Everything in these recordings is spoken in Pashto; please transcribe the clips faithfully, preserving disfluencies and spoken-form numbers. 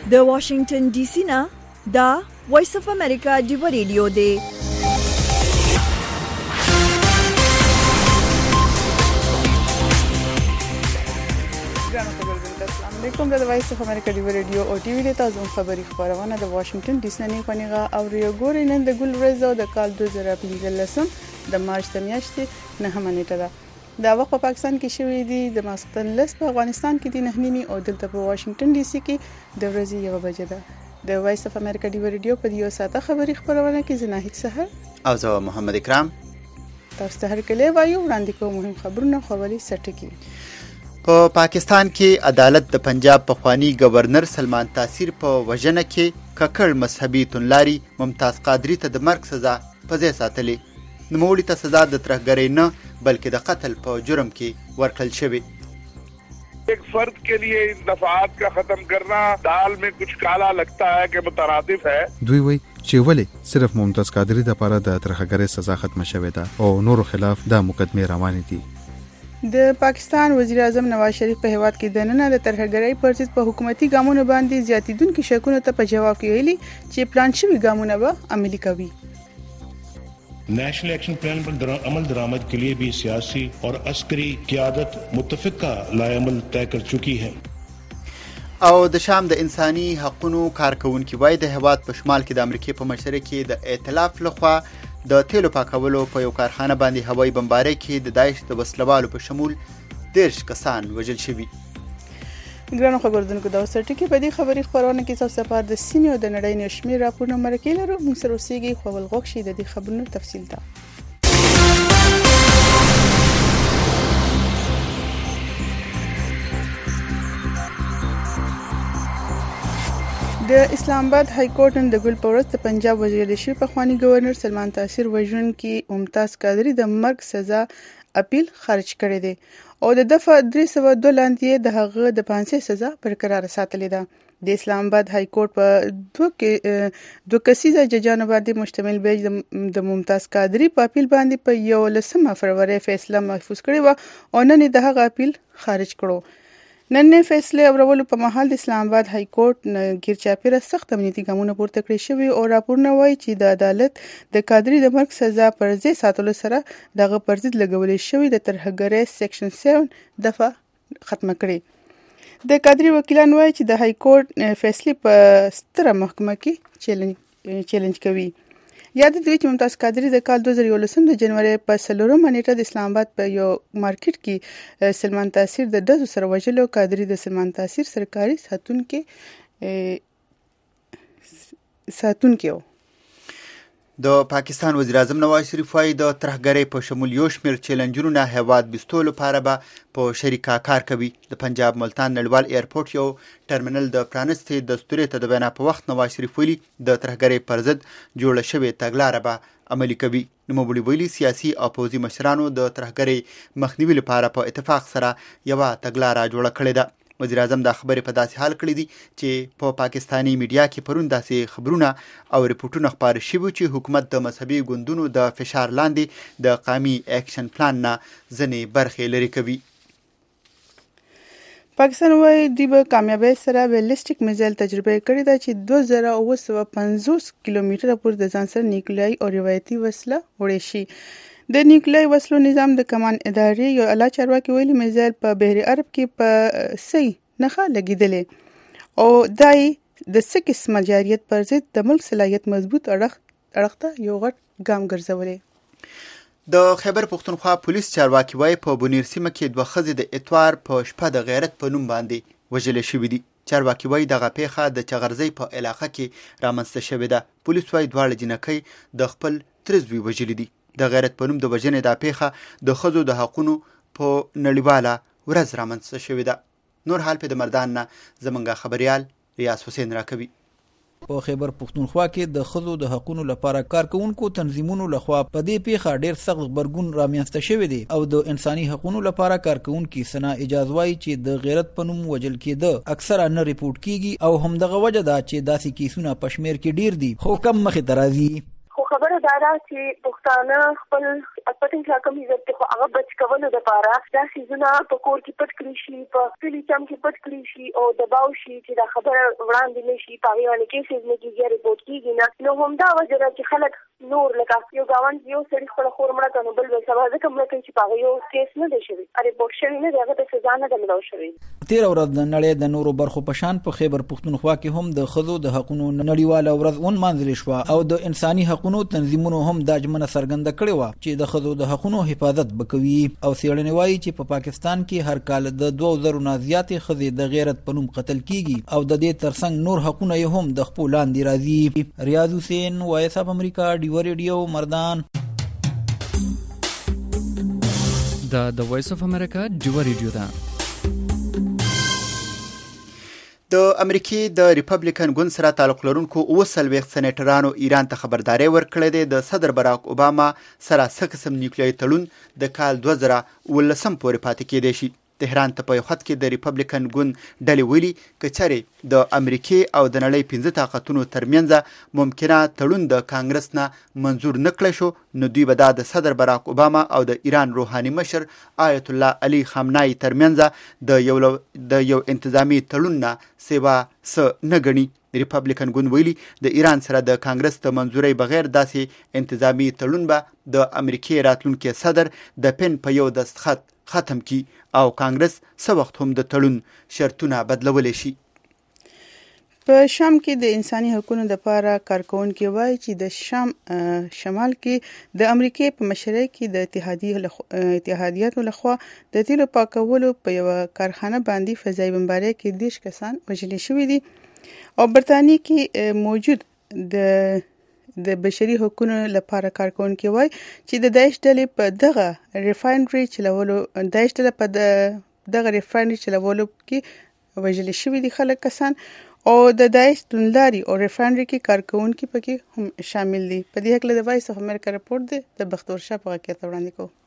د واشنگټن ډي سي نه دا وایس اف امریکا دی ریډیو دی. کوم د وایس اف امریکا دی ریډیو او ټي وی د تاسو خبري خبرونه د واشنگټن ډي سي نه پنیغه او ریو ګوري نن د ګل ورځ او د کال دوه زره پنځلس د مارچ د میاشتې نه هم نیټه ده. دا وخت په پاکستان کې شوې دي د ماسختن لس په افغانستان کې د نهنیمي او دلته په واشنگټن ډي سي کې د ورځې یو بجې ده. د وایس اف امریکا دی ریډیو په یو ساعته خبري خبرونه کې زناهید سحر او زه محمد اکرام تاسو ته هرکله وایو وړاندې کوم مهم خبرونه خبري سټکی. په پاکستان کې عدالت د پنجاب پخوانی گورنر سلمان تاثیر په وژنه کې ککړ مذهبي توندلاري ممتاز قادری ته د مرګ سزا په ځای ساتلې. نوموړي ته سزا د ترهګرۍ نه بلکې د قتل په جرم کې ورکړل شوې. ایک فرد کے لیے ان دفعات کا ختم کرنا دال میں کچھ کالا لگتا ہے کہ مترادف ہے. دوی وی چې ولې صرف ممتاز قادری د لپاره د ترهګرۍ سزا ختم شوې ده او نورو خلاف د مقدمه روانې دي. د پاکستان وزیر اعظم نواز شریف په هیواد کې د نن د ترهګرۍ پر ضد په حکومتي ګامونو باندې زیاتیدونکو شکونو ته په جواب کې ویلي چې پلان شوی ګامونه به عملي کوي. نیشنل ایکشن پلان پر عمل درآمد کے لیے بھی سیاسی اور عسکری قیادت متفقہ لائے عمل طے کر چکی ہے. او د شام د انساني حقوقو کارکونکو وای د هیواد په شمال کې د امریکای په مشرۍ کې د ائتلاف لخوا د تیلو پاکولو په یو کارخانه باندې هوایي بمبارۍ کې د داعش د وسلوالو په شمول دیرش کسان وژل شوي. ګرانو خبردونکو دا اوس ټکی په دې خبري خبرونه کې تاسو لپاره د سیمې او د نړۍ نشمیر راپورونه مرکې لرو. موږ سره اوسېږي خو ول غوښ شي د دې خبرونو تفصیل ته. د اسلام آباد های کورټ نن د ګل پورس د پنجاب وزیر د شي پخوانی گورنر سلمان تاثیر وژن کې ممتاز قادری د مرګ سزا اپیل خارج کړی دی او د دفعه درې سوه دوه لاندې د هغه د پانسۍ سزا برقرار ساتلې ده. د اسلام آباد های کورټ په دوه کې دوه کسیزه ججانو باندې مشتمل بیج د ممتاز قادری په اپیل باندې په یو لسمه فروری فیصله محفوظ کړی و او نن د هغه اپیل خارج کړو. نن نه فیصله اورولو په محل د اسلام آباد های کورټ ګیرچاپیره سخت امنیتي ګامونه پورته کړی شوی او راپورونه وایي چې د عدالت د قادری د مرګ سزا پر ځای ساتلو سره دغه پر ضد لګولې شوی د ترهګرۍ سیکشن سیون دفعه ختمه کړي. د قادری وکیلان وایي چې د های کورټ فیصله په ستره محکمه کې چیلنج چیلنج کوي. یاد دي چې ممتاز قادری د کال دوه زره یولس د جنوري په څلورمه نیټه د اسلام آباد په یو مارکیټ کې سلمان تاثیر د دزو سره وژلو. قادری د سلمان تاثیر سرکاري ساتونکو ساتونکو د پاکستان وزیر اعظم نواز شریف وايي د ترهګرۍ په شمول یو شمېر چیلنجونه هیواد بستو لپاره به په شریکه کار کوي. د پنجاب ملتان نړیوال ایرپورټ یو ټرمینل د پرانستې دستوري ته د بنا په وخت نواز شریف ویلي د ترهګرۍ پر ضد جوړه شوې تګلاره به عملي کوي. نوموړي ویلي سیاسي او پوځي مشرانو د ترهګرۍ مخنیوي لپاره په اتفاق سره یوه تګلاره جوړه کړې ده. وزیر اعظم دا خبرې په داسې حال کړې دي چې په پا پاکستاني میډیا کې پرون داسې خبرونه او رپورټونه خپاره شوي چې حکومت د مذهبي ګوندونو د فشار لاندې د قومي اکشن پلان نه ځینې برخې لرې کوي. پاکستان وايي دوی به کامیابی سره بیلسټیک میزایل تجربه کړې ده چې دوه زره اوه سوه پنځوس کیلومتره پورې د ځان سره نیوکلیایي او روایتي وسله وړی شي. د نیوکلیایي وسلو نظام د کمان ادارې یو اعلی چارواکي ویلي میزایل په بحر عرب کې په صحیح نښه لګېدلې او دای د څه قسمه جاریت پر ضد د ملک صلاحیت مضبوط اړخ ته یو غټ ګام ګرځولی. د خیبر پښتونخوا پولیس چارواکي وایي په بونیر سیمه کې دوه ښځې د اتوار په شپه د غیرت په نوم باندې وژلې شوي دي. چارواکي وایي دغه پیښه د چغرزۍ په علاقه کې رامنځته شوې ده. پولیس وایي دواړه جینکۍ د خپل ترزوی وژلي دي. د غیرت په نوم د وژنې دا پیښه د ښځو د حقونو په نړیواله ورځ رامنځته شوې ده. نور حال په د مردان نه زمونږ خبریال ریاض حسین راکوي. په خیبر پښتونخوا کې د ښځو د حقونو لپاره کارکونکو تنظیمونو لخوا په دې پیښه ډېر سخت غبرګون رامنځته شوی دی او د انساني حقونو لپاره کارکونکو سنا اجازه وايي چې د غیرت په نوم وجل کېده اکثره نه ریپورت کیږي او همدغه وجه ده چې داسې کیسونه په شمیر کې ډېر دي خو کم مخې ته راځي. خو خبره دا ده چې پښتانه خپل پټن کلا کم عزت خو هغه بچ کولو لپاره دا سيزونه په کور کې پټ کړی شي په کلی چم کې پټ کړی شي او دباو شي چې دا خبره وړاندې نشي په یوه کې سيزونه کې ریپورت کیږي نه نو هم دا وجه ده چې خلک نور لکه یو گاوند یو سړي خپل خور مړه کنه بل بل سبا ځکه مړه کوي چې په یو کیس نه دی شوی ریپورت شوی نه دی هغه ته سزا نه ده ملو شوی. تیر ورځ د نړۍ د نورو برخو په شان په خیبر پښتونخوا کې هم د ښځو د حقوقو نړیواله ورځ ونمانځل شوه او د انساني حقوقو تنظیمونو هم دا ژمنه څرګنده کړې وه چې د ښځو د حقوقو حفاظت وکوي او څېړنې وایي چې په پاکستان کې هر کال د دوه زرو نه زیاتې ښځې د غیرت په نوم قتل کیږي او د دې ترڅنګ نور حقوقونه یې هم د خپل لاندې راځي. ریاض حسین وایس اف امریکا ډیو ریډیو مردان. دا د وایس اف امریکا ډیو ریډیو ده. د امریکای د ریپبلیکن ګوند سره تعلق لرونکو اوه څلوېښت سېنیټرانو ایران ته خبرداری ورکړې ده د صدر باراک اوباما سره څه قسم نیوکلیري تړون د کال دوه زره اوولسم پورې پاتې کېدی شي. تهران ته په یو خط کې د ریپبلیکن ګوند ډلې ویلي که چېرې د امریکای او د نړۍ پنځه طاقتونو ترمنځ ممکنه تړون د کانګرس نه منظور نه کړی شو نو دوی به دا د صدر باراک اوباما او د ایران روحاني مشر آیت الله علي خامنه‌ای ترمنځ د یو د یو انتظامی تړون نه سیوا څه نه ګڼي. ریپبلیکن ګوند ویلي د ایران سره د کانګرس د منظورۍ بغیر داسې انتظامی تړون به د امریکای راتلونکي صدر د پن په یو دستخط ختم کی او کانګرس څه وخت هم د تړون شرطونه بدلولی شي. په شام کې د انساني حقوقو لپاره کارکونکي وایي چې د شام شمال کې د امریکای په مشرۍ کې د اتحادیې اتحادیاتو لخوا د تیلو پاکولو په یو کارخانه باندې فضایي بمبارۍ کې دیش کسان وژل شوي دي او برتانیې کې موجود د د بشري حقوقو لپاره کارکونکي وایي چې د داعش ډلې په دغه ریفاینري چلولو داعش ډله په دغه ریفاینري چلولو کې وژل شوي دي خلک کسان او د داعش توندلاري او ریفاینري کې کارکونکي پکې هم شامل دي. په دې هکله د وایس اف امریکا رپورټ دی د بختور شاه په واقعیت وړاندې کوو.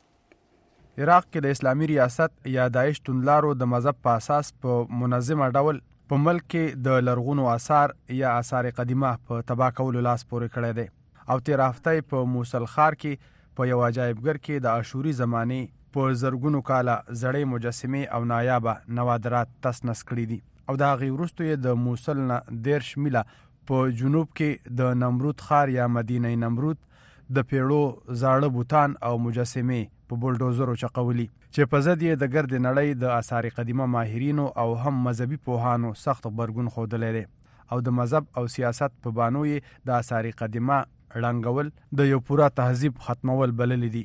عراق کې د اسلامي ریاست یا داعش توندلارو د مذهب په اساس په منظمه ډول په ملک کې د لرغونو آثار یا آثار قدیمه په تباه کولو لاس پورې کړی دی او تیر هفته په موصل ښار کې په یو عجایبګر کې د اشوري زمانې په زرګونو کاله زړې مجسمې او نایابه نوادرات تس نس کړي دي او د هغې وروسته یې د موصل نه دېرش میله په جنوب کې د نمرود ښار یا مدینه نمرود د پیړو زاړه بوتان او مجسمې په بولډوزرو چقولي چې په ضد یې د ګرد نړۍ د آثار قدیمه ماهرینو او هم مذهبي پوهانو سخت غبرګون ښودلی دی او د مذهب او سیاست په بانو یې د آثار قدیمه ړنګول د یو پوره تهذیب ختمول بللی دي.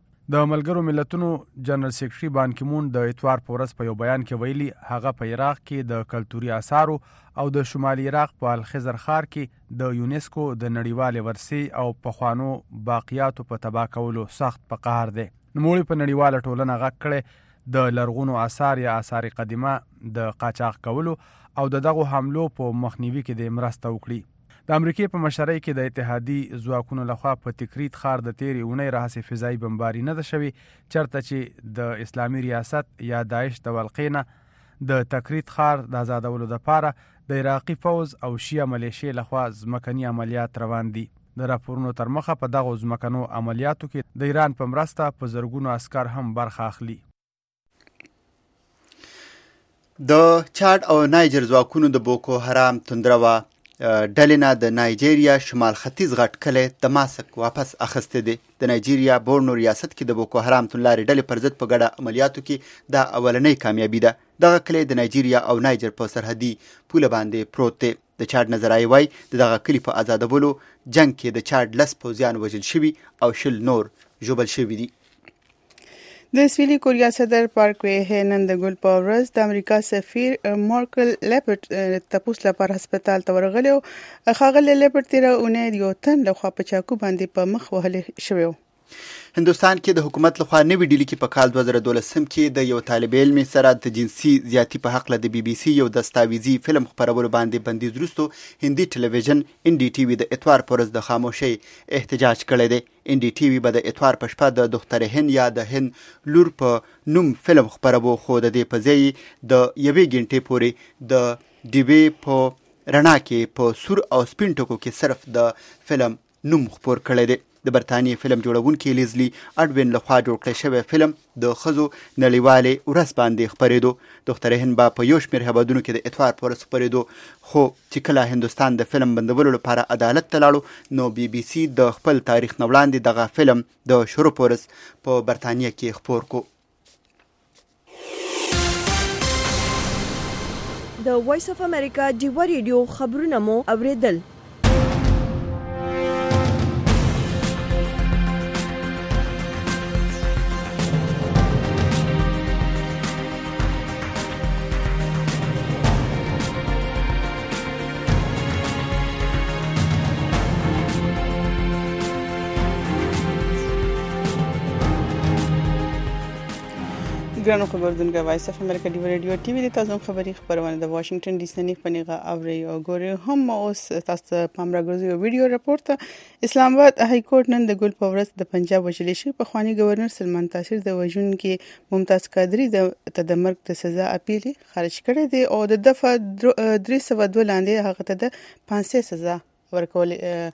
د ملګرو ملتونو جنرال سیکرټري بان کی مون د اتوار په ورځ په یو بیان کې ویلي هغه په عراق کې د کلتوري آثارو او د شمالي عراق په الخزر ښار کې د یونیسکو د نړیوالې ورثې او پخوانو باقیاتو په تباه کولو سخت په قهر دی. نوموړي په نړیواله ټولنه غږ کړی د لرغونو آثار یا آثار قدیمه د قاچاق کولو او د دغو حملو په مخنیوي کې د مرسته وکړي. د امریکای په مشرۍ کې د اتحادي ځواکونو لخوا په تکریت ښار د تیرې اونۍ راهیسې فضایي بمباري نه ده شوې چېرته چې د اسلامي ریاست یا داعش د ولقې نه د تکریت ښار د آزادولو دپاره د عراقي فوز او شیعه ملیشې لخوا ځمکني عملیات روان دي. د راپورونو تر مخه په دغو ځمکنو عملیاتو کې د ایران په مرسته په زرګونو عسکر هم برخه اخلي. د چاډ او نایجر ځواکونو د بوکو حرام توندروه ډلې نه د نایجیریا شمال ختیځ غټ کلی دماسک واپس اخیستی دی. د نایجیریا بورنو ریاست کې د بوکو حرام توندلارې ډلې پر ضد په ګډه عملیاتو کې دا اولنۍ کامیابي ده. دغه کلی د نایجیریا او نایجر په سرحدي پوله باندې پروت دی. د چاډ نظرایي وایي د دغه کلي په آزادولو جنګ کې د چاډ لس پوځیان وژل شوي او شل نور ژوبل شوي دي. د سویلي کوریا صدر پارک وې نن د ګل په ورځ د امریکا سفیر مارکل لیپرټ تپوس لپاره هسپتال ته ورغلی او ښاغلی لیپرټ تېره اونۍ د یو تن لخوا په چاقو باندې په مخ وهلی شوی و. هندوستان کې د حکومت لخوا نوې ډیلي کې په کال دوه زره دولسم کې د یو طالب علم سره د جنسي زیاتی په حق له د بي بي سي یو دستاویزي فلم خپرولو باندې بندیز وروسته هندي ټلویزیون ان ډي ټي وي د اتوار په ورځ د خاموشۍ احتجاج کړی دی. ان ډي ټي وي به د اتوار په شپه د دختر هند یا د هند لور په نوم فلم خپربو خو د دې په ځای د یوې ګنټې پورې د ډیوې په رڼا کې په سور او سپین ټکو کې صرف د فلم نوم خپور کړی دی. د برتانیې فلم جوړونکي لیزلی اډوین لخوا جوړ کړی شوی فلم د ښځو نړیوالې ورځ باندې خپرېدو. دختره هند به په یو شمېر هېوادونو کې د اتوار په ورځ خپرېدو، خو چې کله هندوستان د فلم بندولو لپاره عدالت ته لاړو، نو بي بي سي د خپل تاریخ نه وړاندې دغه فلم د شروع په ورځ په برتانیه کې خپور کو. د وایس اف امریکا ډیوا ریډیو خبرونه مو اوریدل. ګرانو خبردونکو وایس اف امریکا ډیوا ریډیو ټي وی د تاسو خبري خبرونه د واشنگټن ډي سي نه پنیغه اوري او ګوري هم اوس تاسو پام راغورځي ویډیو راپورټ. اسلام آباد های کورټ نن د ګل پورس د پنجاب وجلی شي په خواني گورنر سلمان تاثیر د وژن کې ممتاز قادری د تدمرګ د سزا اپیل خارج کړی دی او د دفعه درې سوه دوه لاندې هغه ته د پانسه سزا ورکول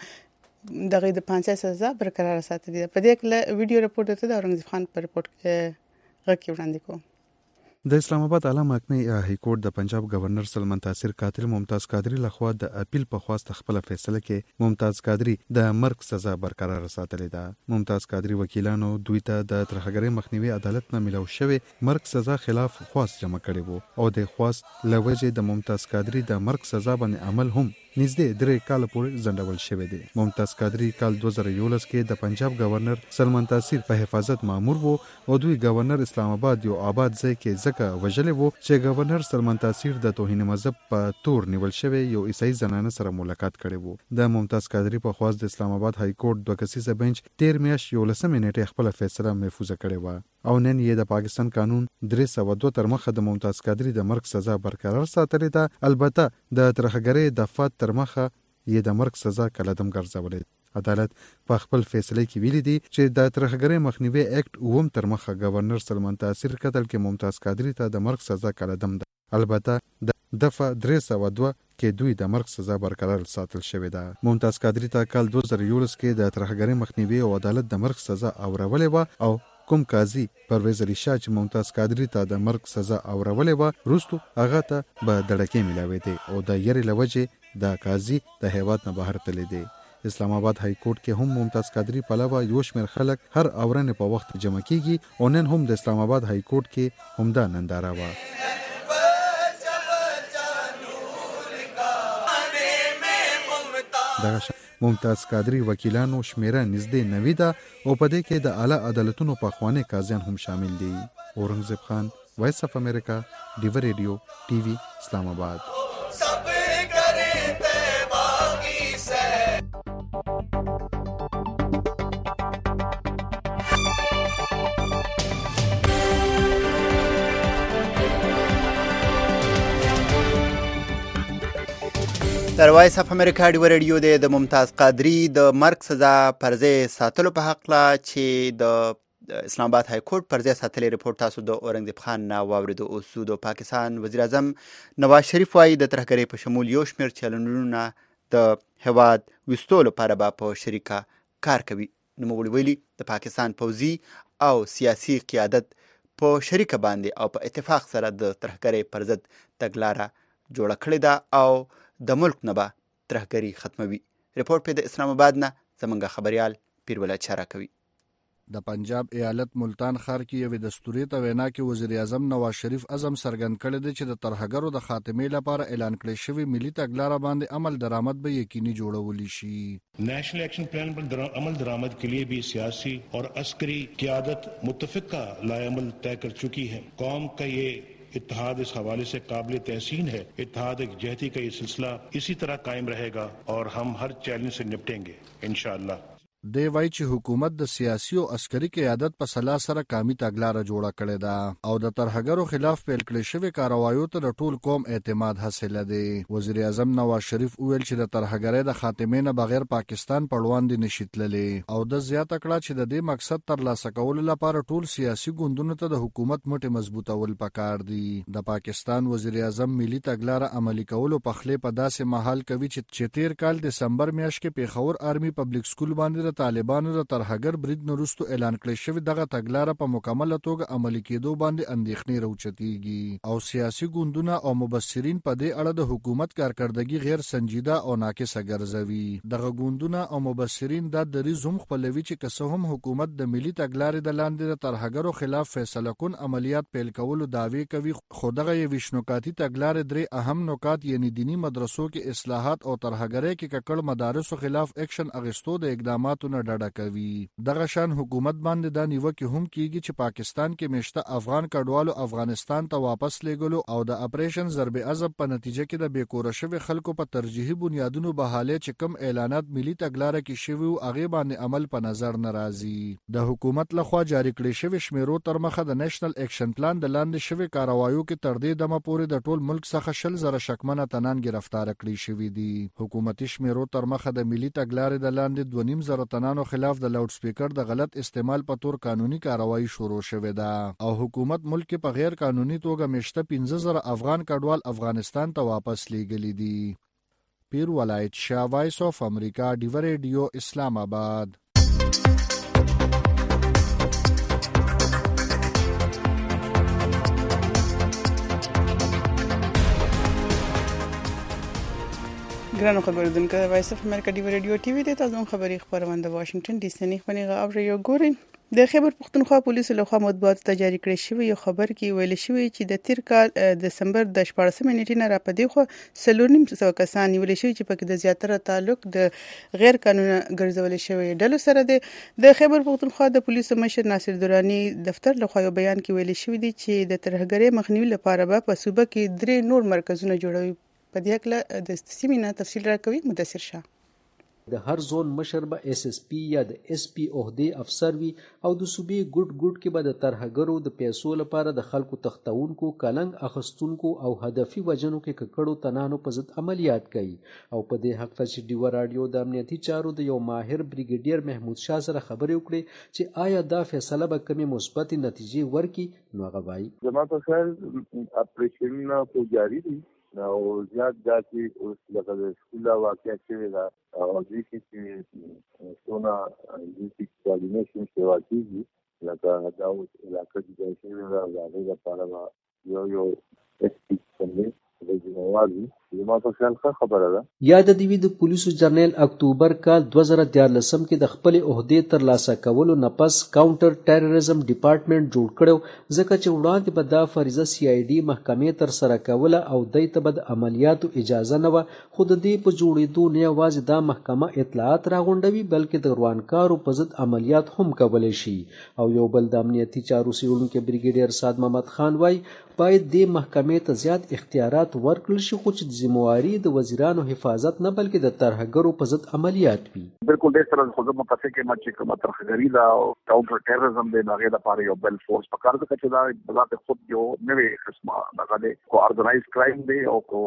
دغه د پانسه سزا برقرار ساتلې. په دې کې ویډیو راپورټ ته د اورنګزیب خان پر رپورټ غږی وړاندې کوم. د اسلام آباد اعلی محکمې های کورټ د پنجاب گورنر سلمان تاثیر قاتل ممتاز قادری لخوا د اپیل په خواست خپل فیصله کې ممتاز قادری د مرګ سزا برقرار ساتلې ده. ممتاز قادری وکیلانو دوی ته د ترهګرۍ مخنیوي عدالت نه ملو شوی مرګ سزا خلاف خواست جمع کړي وو او د خواست لوجه د ممتاز قادری د مرګ سزا باندې عمل هم نږدې درې کال پورې ځنډول شوی دی. ممتاز قادری کال دوه زره یولس کې د پنجاب گورنر سلمان تاثیر په حفاظت مامور وو او دوی گورنر اسلام آباد یو آباد ځای کې ځکه وژلې وو چې گورنر سلمان تاثیر د توهین مذهب په تور نیول شوی یو عیسائی زنانه سره ملاقات کړي وو. د ممتاز قادری په خواست د اسلام آباد های کورټ دوه کسیزه بنچ تیر میاشت یولسمې نیټې خپل فیصله محفوظ کړې و او نن یې د پاکستان قانون درې سوه دوه تر مخه د ممتاز قادری د مرګ سزا برقرار ساتلې ده. البته د ترهګرۍ دفعات تر مخه یې د مرګ سزا کلدم ګرځولې. عدالت په خپل فیصله کې ویلي دي چې د ترهګرۍ مخنیوي اکټ اوم تر مخه گورنر سلمان تاثیر قتل کې ممتاز قادری ته د مرګ سزا کلدم ده. البته د دفعه درې سوه دوه کې دوی د مرګ سزا برقرار ساتل شوې ده. ممتاز قادری ته کال دوه زره یولس کې د ترهګرۍ مخنیوي او عدالت د مرګ سزا اورولې و او کوم قاضي پرویز علي شاه چې ممتاز قادری ته د مرګ سزا اورولې و وروسته هغه ته به دړکې ملاوي دي او د یری لوجه د قاضي د هیواد نه بهر تللی دی. اسلام آباد های کورټ کې هم ممتاز قادری په علاوه یو شمېر خلک هر اورنې په وخت جمع کیږي او نن هم د اسلام آباد های کورټ کې همدا ننداره و. دغه ممتاز قادری وکیلانو شمیره نږدې نوي ده او په دې کې د اعلی عدالتونو پخوانی قاضیان هم شامل دي. اورنګزیب خان، وایس اف امریکا، ډیوا ریډیو ټي وی، اسلام آباد. در وایس اف امریکا ډیوا ریډیو د ممتاز قادری د مرګ سزا پر ځای ساتلو په حق لا چې د اسلام آباد های کورټ پر ځای ساتلې رپورټ تاسو د اورنګزیب خان نه واورېدو. اوس د پاکستان وزیر اعظم نواز شریف وایي د ترهګرۍ په شمول یو شمېر چلنونه د هیواد ویستو لپاره به په شریکه کار کوي. نوموړي ویلي د پاکستان پوځي او سیاسي قیادت په شریکه باندې او په اتفاق سره د ترهګرۍ پر ضد تګلاره جوړه کړې ده او د ملک نه به ترهګري ختموي. رپورټ په د اسلام آباد نه زمونږ خبريال پیرول چاره کوي. د پنجاب ایالت ملتان ښار کې یوې دستوري ته وینا کې وزیر اعظم نواز شریف عزم څرګند کړی دی چې د ترهګرو د خاتمې لپاره اعلان کړی شوی ملي تګلاره باندې عمل درآمد به یقیني جوړولی شي. نیشنل ایکشن پلان پر عمل درآمد کے لیے بھی سیاسی اور عسکری قیادت متفقہ لائے عمل طے کر چکی ہے. قوم کا یہ اتحاد اس حوالے سے قابل تحسین ہے. اتحاد ایک جہتی کا یہ سلسلہ اسی طرح قائم رہے گا اور ہم ہر چیلنج سے نپٹیں گے انشاءاللہ. دی وایي چې حکومت د سیاسي او عسکري قیادت په سلا سره کامي تګلاره جوړه کړې ده او د ترهګرو خلاف پیل کړې شوې کاروایو ته د ټول قوم اعتماد حاصل دی. وزیر اعظم نواز شریف وویل چې د ترهګرۍ د خاتمې نه بغیر پاکستان په وړاندې نشي تللی او د زیاته کړه چې د دې مقصد ترلاسه کولو لپاره ټول سیاسي ګوندونو ته د حکومت مټې مضبوطول پکار دي. د پاکستان وزیر اعظم ملي تګلاره عملي کولو په خله په داسې مهال کوي چې تیر کال دسمبر میاشت کې پیښور آرمي پبلک سکول باندې د طالبانو د ترهګر برید نه وروسته اعلان کړی شوی دغه تګلاره په مکمله توګه عملي کېدو باندې اندېښنې راوچتېږي او سیاسي ګوندونه او مبصرین په دې اړه د حکومت کارکردګي غیر سنجیده او ناقصه ګرځوي. دغه ګوندونه او مبصرین دا دریځ هم خپلوي چې که څه هم حکومت د ملي تګلارې د لاندې د ترهګرو خلاف فیصله کن عملیات پیل کولو دعوی کوي، خو دغه یویش نکاتي تګلارې درې اهم نکات یعنی دینی مدرسو کې اصلاحات او ترهګرۍ کې ککړ مدارسو خلاف اکشن اغستو د اقداماتو نه ډډه کوي. دغه شان حکومت باندې دا نیوکه هم کیږي چې پاکستان کې مشته افغان کډوالو افغانستان ته واپس لیږلو او د اپریشن ضرب عضب په نتیجه کې د بیکوره شوی خلکو په ترجیحي بنیادونو بهاله چې کم اعلانات ملي تګلاره کې شوی او هغه باندې عمل په نظر ناراضي. د حکومت لخوا جاری کړی شوی شمیرو تر مخه د نېشنل اکشن پلان د لاندې شوی کاروایو کې تر دې دمه پورې د ټول ملک څخه شل زره شکمنه تنان گرفتار کړی شوی دي. حکومتي شمیرو تر مخه د ملي تګلارې د لاندې دوه نیم زره تنانو خلاف د لاوډ سپیکر د غلط استعمال په تور قانوني کاروایی شروع شوې ده او حکومت ملک په غیر قانوني توګه مشته پنځه زره افغان کډوال افغانستان ته واپس لیږلي دي. پیر ولایت شاه، وایس اف امریکا، ډیو ریډیو، اسلام آباد. ګرانو خبردونکو د وایس اف امریکا ډیو ریډیو ټي وي ته تاسو خبري خبرونه د واشنگټن ډي سي نه خبري غوړ یو ګورئ. د خیبر پختونخوا پولیسو لخوا مطبوعاتو ته جاری کړی شوی یو خبر کې ویل شوی چې د تیر کال دسمبر د شپاړسمې نیټې نه راپدې خو څلور نیم سوه کسان نیول شوي چې پکې د زیاتره تعلق د غیر قانوني ګرځول شوی ډلو سره دی. د خیبر پختونخوا د پولیسو مشر ناصر درانی دفتر لخوا یو بیان کې ویل شوی دی چې د ترهګرۍ مخنیوي لپاره به په صوبه کې درې نور مرکزونه جوړوي. په دې اړه د سیمینار تفصیل راکوي مدثر شاه. د هر زون مشر به اس اس پی یا د اس پی عہدې افسر وي او د صوبې ګډ ګډ کې به د ترهګرو د پیسو لپاره د خلکو تختونکو، کلنګ اخستونکو او هدفي وجنو کې ککړو تنانو په ضد عملیات کوي. او په دې حق ته چې ډیو رادیو د امنیتي چارو د یو ماهر بریګیډیر محمود شاه سره خبرې وکړې چې آیا دا فیصله به کومې مثبت نتیجې ورکړي، نو هغه وایي زما په خیال اپریشن خو جاری دي او زیات داسې اوس لکه د سکوله واقع شوې ده او دې کې چې څونه دې کوارډینیشن سیوا کېږي لکه دا اوس علاقه چې شوې ده د هغې لپاره به یو یو ایس پي څنګه د ځینوالي زما په خیال ښه خبره ده. یاد دې وي د پولیسو جرنیل اکتوبر کال دوه زره دیارلسم کې د خپلې عہدې ترلاسه کولو نه پس کاونټر ټیرریزم ډپارټمنټ جوړ کړو ځکه چې وړاندې به دا فریضه سی آی ډي محکمې ترسره کوله او دوی ته به د عملیاتو اجازه نه وه. خو د دې په جوړېدو نه یوازې دا محکمه اطلاعات راغونډوي بلکې د روانکارو په ضد عملیات هم کولی شي. او یو بل د امنیتي چارو څېړونکی بریګیډیر سعد محمد خان وایي باید دې محکمې ته زیات اختیارات ورکړل شي خو چې ذمواري د وزیرانو حفاظت نه بلکې د ترهګرو په ضد عملیات وي. بالکل ډېر سره خو زه متفق یم چې کومه ترهګري ده او کاونټر ټیرریزم دی، د هغې لپاره یو بل فورس پکار ده چې دا بذات خود یو نوې قسمه دغه دی، کو ارګنایز کرایم دی او کو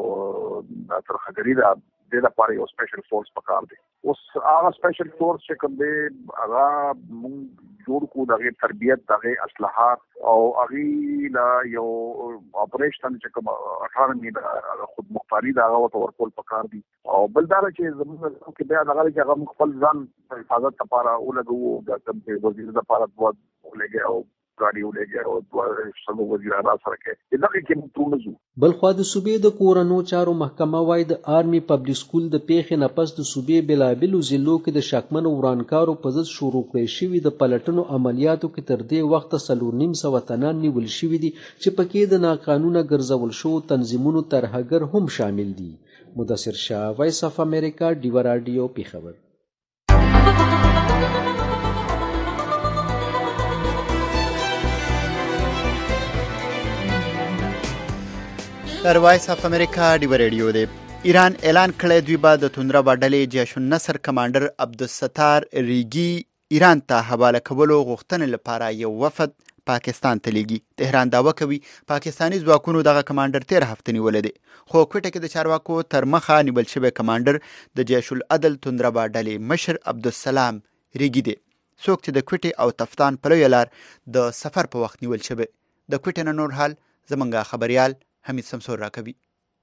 ترهګري ده، دې لپاره یو سپیشل فورس پکار دی. اوس هغه سپیشل فورس چې کوم دی هغه موږ جوړ کړو، د هغې تربیت، د هغې اصلاحات او هغې له یو اپریشن چې کوم اټارمي د خود مختاري ده هغه ورته ورکول پکار دي. او بل دا چې زموږ کې بیا دغه چې هغه موږ خپل ځان حفاظت لپاره ولګوو، د کوم چې وزیر لپاره دوه ولګي او ګاډي ولګي او دوه څلور وزیران راسره کوي، دغه کې موږ ټول نه ځو. بلخوا د صوبې د کورنو چارو محکمه وایي د آرمي پبلک سکول د پیښې نه پس د صوبې بېلابېلو ضلعو کې د شکمنو ورانکارو په ضد شروع کړی شوي د پلټنو عملیاتو کې تر دې وخته څلور نیم سوه تنان نیول شوي دي چې پکې د ناقانونه ګرځول شوو تنظیمونو ترهګر هم شامل دي. مدثر شاه، وایس اف امریکا، ډیو رادیو، پیښور. در وایس اف امریکا ډیو ریډیو دی. ایران اعلان کړی دوی به د توندره ډلې جیش النصر کمانډر عبدالستار ریګي ایران ته حواله کولو غوښتنې لپاره یو وفد پاکستان ته لیږي. تهران دعوه کوي پاکستاني ځواکونو دغه کمانډر تیر هفته نیولی دی، خو کوټه کې د چارواکو تر مخه نیول شوی کمانډر د جیش العدل توندره ډلې مشر عبدالسلام ریګي دی، څوک چې د کوټې او تفتان په لویه لار د سفر په وخت نیول شوی. د کوټې نه نور حال زمونږ خبریال حمید سمسور راکوي.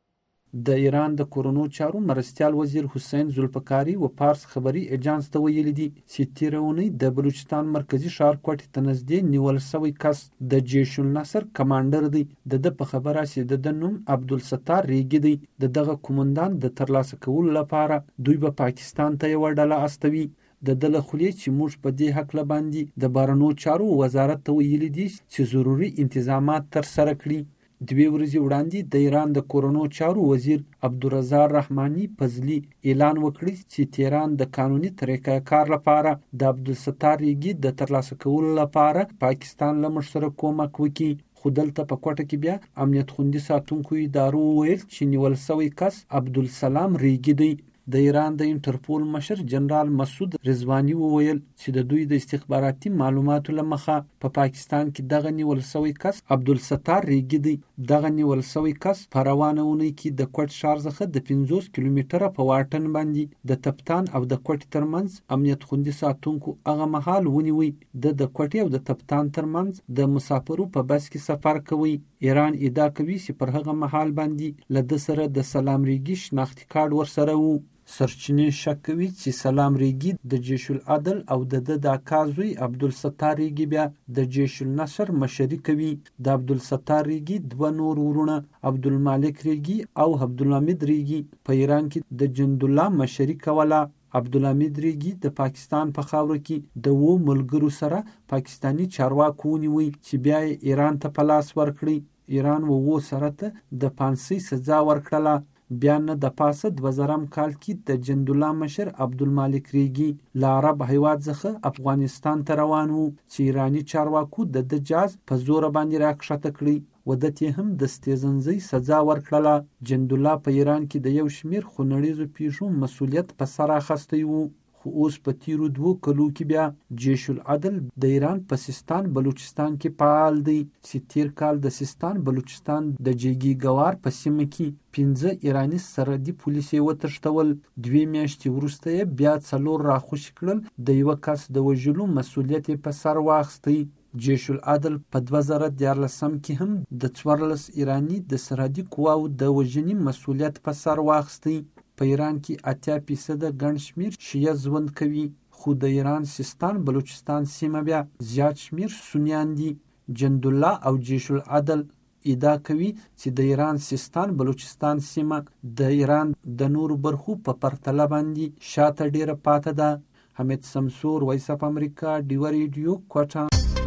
د ایران د کورونو چارو مرستیال وزیر حسین ذوالفقاری و پارس خبري ایجانس ته ویلي دي چې تېره اونۍ د بلوچستان مرکزي ښار کوټې ته نږدې نیول شوی کس د جیش النصر کمانډر دی. د ده په خبره چې د ده نوم عبدالستار ریګي دی. د دغه کومندان د ترلاسه کولو لپاره دوی به پاکستان ته یوه ډله استوي. د ده له خولې چې موږ په دې هکله باندې د بهرنیو چارو وزارت ته ویلي دي چې ضروري انتظامات ترسره کړي. دوی ورځې وړاندې د ایران د کورونو چارو وزیر عبدالرزاق رحماني فضلي اعلان وکړی چې تهران د قانوني طریقه کار لپاره د عبدالستار ریګي د ترلاسه کولو لپاره پاکستان له موږ سره کومک وکړي. خو دلته په کوټه کې بیا امنیت خوندي ساتونکو ادارو وویل چې نیول شوی کس عبدالسلام ریګي دی. د ایران د انټرپول مشر جنرال مسعود رضواني وویل چې د دوی د استخباراتي معلوماتو له مخه په پا پاکستان کې دغه نیول شوی کس عبدالستار ریګي دی. دغه نیول شوی کس په روانه اونۍ کې د کوټ ښار څخه د پنځوس کیلومتره په واټن باندې د تپتان او د کوټ ترمنځ امنیت خوندي ساتونکو هغه مهال ونیوي. د د کوټ او د تپتان ترمنځ د مسافرو په بس کې سفر کوي. ایران ادعا کوي چې پر هغه مهال باندې له ده سره د سلام ریګي شناختي کارت ورسره وو. سرچینې شک کوي چې سلام ریګي د جیش العدل او د ده د اکا زوی عبدالستار ریګي بیا د جیش النصر مشري کوي. د عبدالستار ریګي دوه نور ورونه عبدالمالک ریګي او عبدالحمید ریګي په ایران کې د جندالله مشري کوله. عبدالحمید ریګي د پاکستان په خاوره کې د وو ملګرو سره پاکستاني چارواکو ونیوي چې بیا یې ایران ته په لاس ورکړي. ایران و وو سره ته د پانسۍ سزا ورکړله. بیا نه د پاسه دوه زرم کال کې د جندالله مشر عبدالمالک ریګي له عرب هیواد څخه افغانستان ته روان وو چې ایراني چارواکو د ده جاز په زوره باندې راکښته کړی و ده ته هم د ستېزنځۍ سزا ورکړله. جندالله په ایران کې د یو شمېر خونړیزو پیښو مسؤلیت په سر اخیستی وو، خو اوس په تیرو دوو کلو کې بیا جیش العدل د ایران په سیستان بلوچستان کې فعال دی چې تیر کال د سیستان بلوچستان د جیګي ګوار په سیمه کې پنځه ایراني سرحدي پولیس یې وتښتول. دوې میاشتې وروسته یې بیا څلور راخوشي کړل. د یوه کس د وژلو مسؤلیت یې په سر واخیستی. جیش العدل په دوه زره دیارلسم کې هم د څوارلس ایراني د سرحدي قواو د وژنې مسؤلیت په سر واخیستی. په ایران کې اتیا فیصده ګڼ شمېر شیعه ژوند کوي، خو د ایران سیستان بلوچستان سیمه بیا زیات شمېر سنیان دي. جندالله او جیش العدل ادعا کوي چې د ایران سیستان بلوچستان سیمه د ایران د نورو برخو په پرتله باندې شاته ډیره پاته ده. حمید سمسور، وایس اف امریکا، ډیوه ریډیو، کوټه.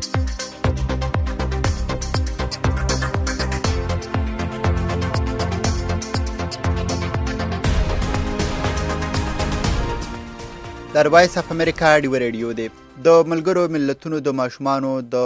د وایس اف امریکا ډیوه ریډیو دی. د ملګرو ملتونو د ماشومانو د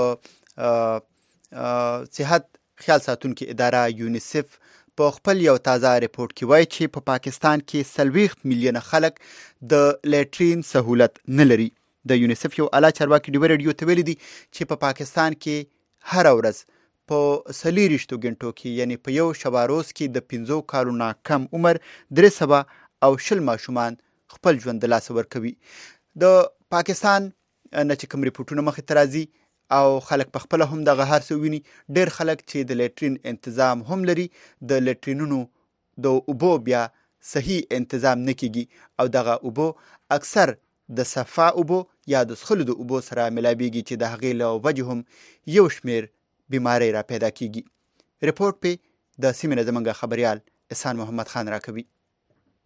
صحت خیال ساتونکي اداره یونیسف په خپل یو تازه ریپورت کې وایي چې په پاکستان کې څلوېښت میلیونه خلک د لیټرین سهولت نه لري. د یونیسف یو اعلی چارواکي ډیوه ریډیو ته ویلي دي چې په پاکستان کې هره ورځ په څلېرویشتو غنټو کې یعنی په یو شبه روز کې د پنځو کالو نه کم عمر درې سوه او شل ماشومان خپل ژوند د لاسه ورکوي. د پاکستان نه چې کوم ریپورټونه مخې ته راځي او خلک په خپله هم دغه هر څه ویني، ډېر خلک چې د لیټرین انتظام هم لري، د لیټرینونو د اوبو بیا صحیح انتظام نه کیږي او دغه اوبو اکثر د صفا اوبو یا د څښلو د اوبو سره ملابېږي چې د هغې له وجې هم یو شمېر بیماری را پیدا کیږي. ریپورټ پې د سیمې نه زموږ خبریال احسان محمد خان راکوي.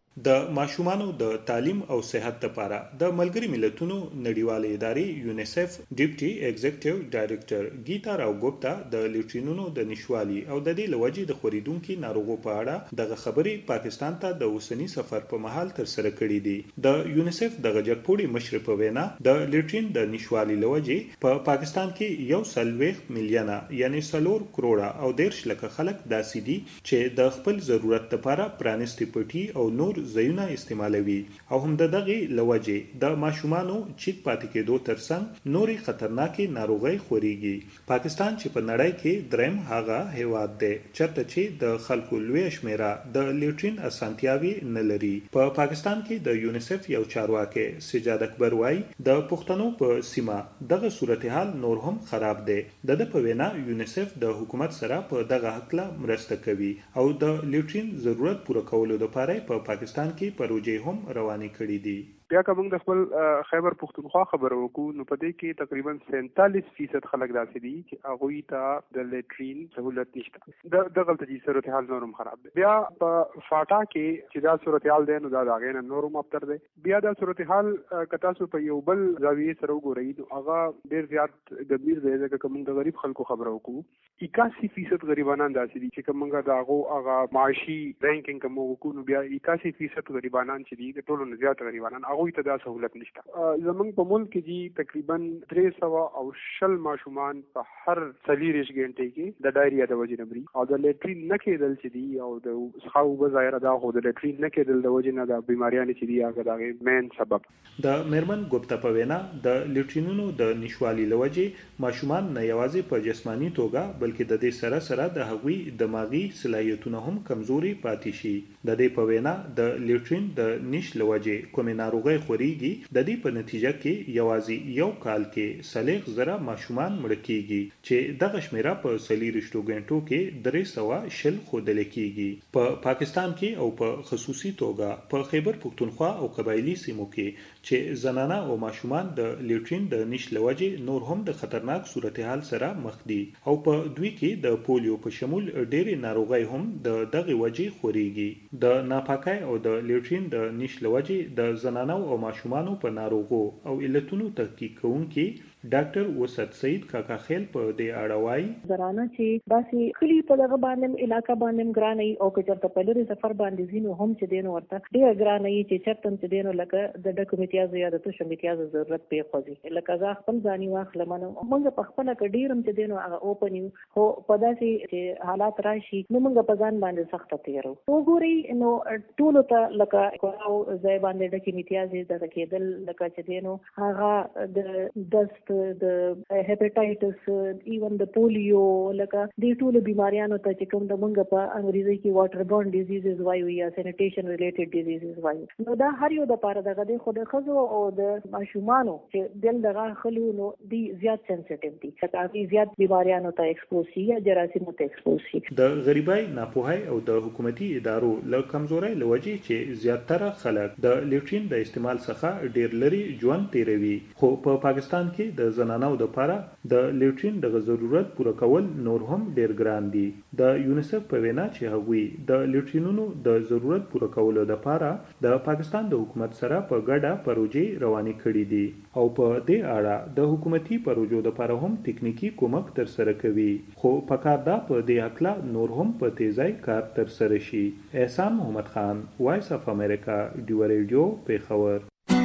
د ماشومانو د تعلیم او صحت لپاره د ملګری ملتونو نړیوالې ادارې یونیسف ډیپټي ایگزیکټیو ډایریکټر گیتا راو ګوپتا د لیټرینونو د نشوالي او د دې لوجې د خوريدونکو ناروغو په اړه دغه خبرې پاکستان ته د اوسنی سفر په مهال تر سره کړې دي. د یونیسف د غجرپوړي مشر په وینا د لیټرین د نشوالي لوجې په پا پاکستان کې یو سلويخ میلیونه یعنی سلور کروڑه او دیرش لکه خلک داسې دي چې د خپل ضرورت لپاره پرانستي پټي او نور زیونه استعمالوي او هم د دغه لوجې د ماشومانو چیت پاتې کېدو ترڅنګ نوري خطرناکي ناروغي خوريږي. پاکستان چې په نړۍ کې دریم هغه هیواد دی چرته چې د خلکو لوی شمیره د لیټرین اسانتیاوي نه لري. په پا پاکستان کې د یونیسف یو چارواکي سجاد اکبر وای د پښتنو په سیمه دغه صورتحال نور هم خراب دی. د په وینا یونیسف د حکومت سره په دغه حق لا مرسته کوي او د لیټرین ضرورت پوره کولو لپاره په پاکستان کې پروژې هم روانې کړې دي. بیا کوم د خپل خیبر پختونخوا خبر وکړو نو په دې کې تقریبا سینتالیس فیصد خلک داسې دي چې هغه ته د لیټرین سہولت نشته. د دغه د صورتحال نورم خراب دی. بیا په فاټا کې چې دا صورتحال دی نو دا داغه نه نورم ابتر دی. بیا دا صورتحال کتا سو په یو بل زاویه سره وګورئ نو هغه ډیر زیات ګمیر دی ځکه کوم د غریب خلکو خبر وکړو اکاسی فیصد غریبانان داسې دي چې کومه دا هغه هغه معاشي رینکینګ کوم وکړو نو بیا اکاسی فیصد غریبانان چې دي ټولو نه زیات غریبانان هغه ته دا سہولت نشته. زمونږ په ملک کې جی تقریبا درې سوه او شل ماشومان په هر څلوېښت غنټې کې د ډایریا د وجې نه مري او د لیټرین نه کېدل چې دي او د څښاک اوبه ظاهره دا خو د لیټرین نه کېدل د وجې نه د بیماریانې چې دي هغه د هغې مین سبب. د میرمن ګوپتا په وینا د لیټرینونو د نشوالي له وجې ماشومان نه یوازې په جسماني توګه بلکې د دې سره سره د هغوی دماغي صلاحیتونه هم کمزوري پاتې شي. د دې په وینا د لیټرین د نش له وجې کومې ناروغۍ خوريږي د دې په نتیجه کې یوازې یو کال کې سلیغ زره ماشومان مړ کیږي چې دغه شمیره په سلیریشتو غنټو کې درې سوه شل ښودل کیږي. په پاکستان کې او په خصوصي توګه په خیبر پختونخوا او قبایلی سیمو کې چې زنانه او ماشومان د لیټرین د نش لوجې نور هم د خطرناک صورتحال سره مخ دي او په دوی کې د پولیو په شمول ډېرې ناروغۍ هم د دغه وجې خوريږي. د ناپاکۍ او د لیټرین د نش لوجې د زنانه او ماشومانو په ناروغو او علتونو تحقیق کوونکي ډاکټر وسد سید کاکا خیل په دې اړه وایي زرانه چې داسې کلی په دغه باندې علاقہ باندې ګراني او که چېرته په لرې سفر باندې ځینو هم چې دینو ورته ډېر ګراني چې چېرته چې دینو لکه د ډکو امتیاز یا د تشو امتیاز ضرورت پې خوځي لکه زه خپل ځاني واخلم نو موږ په خپله که ډېر هم چې دینو هغه اوپن یو خو په داسې چې حالات راشي نو موږ په ځان باندې سخته تېرو. وګورئ نو ټولو ته لکه کوراو ځای باندې ډکې امتیاز دغه کېدل لکه چې دینو هغه د دست د هیپاټایټس ایون د پولیو لکه دې ټولو بیماریانو ته چې کوم د موږ په انګریزي کې واټر بورن ډیزیزز وایو یا سینیټیشن ریلیټډ ډیزیزز وایو نو دا هر یو د پاره دغه د خود خزو او د ماشومانو چې دل دغه خلو نو دی زیات سنسټیو دي چې کافي زیات بیماریانو ته ایکسپوز شي یا جراثیمو ته ایکسپوز شي. د غریبای ناپوهي او د حکومتي ادارو له کمزورۍ لوجې چې زیاتره خلک د لیټرین د استعمال څخه ډیر لري ژوند تیروي خو په پاکستان کې د زنانو د لپاره د لیټرین د ضرورت پوره کول نور هم ډیر ګران دي. د یونیسف په وینا چې هغوی د لیټرینونو د ضرورت پوره کولو لپاره د پاکستان د حکومت سره په ګډه پروژې روانې کړې دي او په دې اړه د حکومتي پروژو لپاره هم تکنیکی کومک تر سره کوي خو پکار دا په دې حق نور هم په تیزی کار تر سره شي. احسان محمد خان وایس اف امریکا ډیو ریډیو پیښور.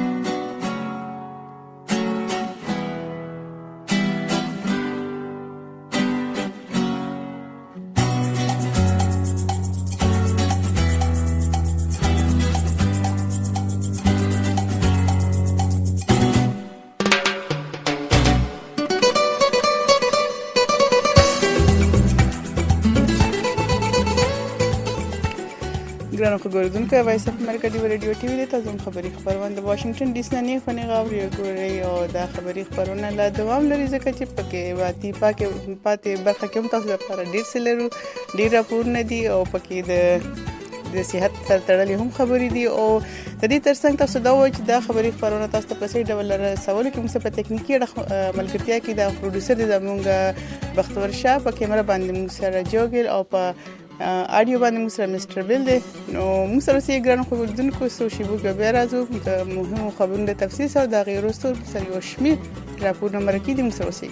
ګرانو خبرونکو وایس اف امریکا دی ریډیو ټي وی د تاسو خبري خبرونه د واشنگټن ډي سي نه خوني غاوري ګوري او دا خبري خبرونه لا دوام لري ځکه چې پکې واتی پاکه پاتې برخه کوم تاسو لپاره ډیر سلرو ډیر راپورونه دي او پکې د د صحت سره تړلې هم خبرې دي او د دې ترڅنګ تاسو دا وایي چې دا خبري خبرونه تاسو ته په سي ډول رسول کې موږ په ټکنیکی ملګرتیا کې د پروډوسر د زمونږ بختور شاه په کیمرا باندې موږ سره جوګل او په اډیو باندې موږ سره مستر بیل دی. نو موږ سره اوسئ ګرانو خوږونکو، څو شیبو کې بیا راځو د مهمو خبرونو د تفصیل سره. د هغې وروسته سره یو شمېر راپورونه مرکې دي، موږ سره اوسئ.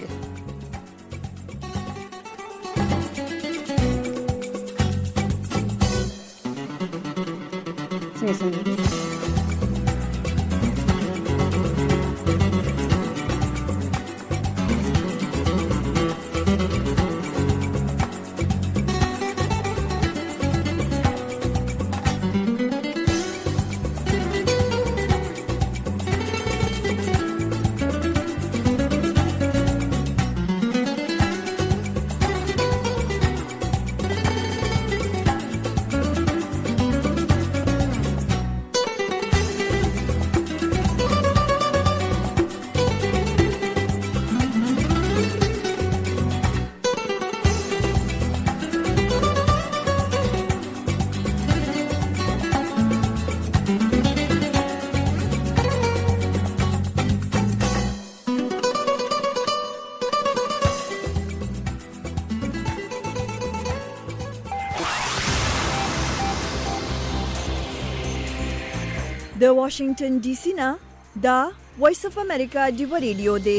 د واشنگټن ډي سي نه دا وایس اف امریکا ډیو ریډیو دی.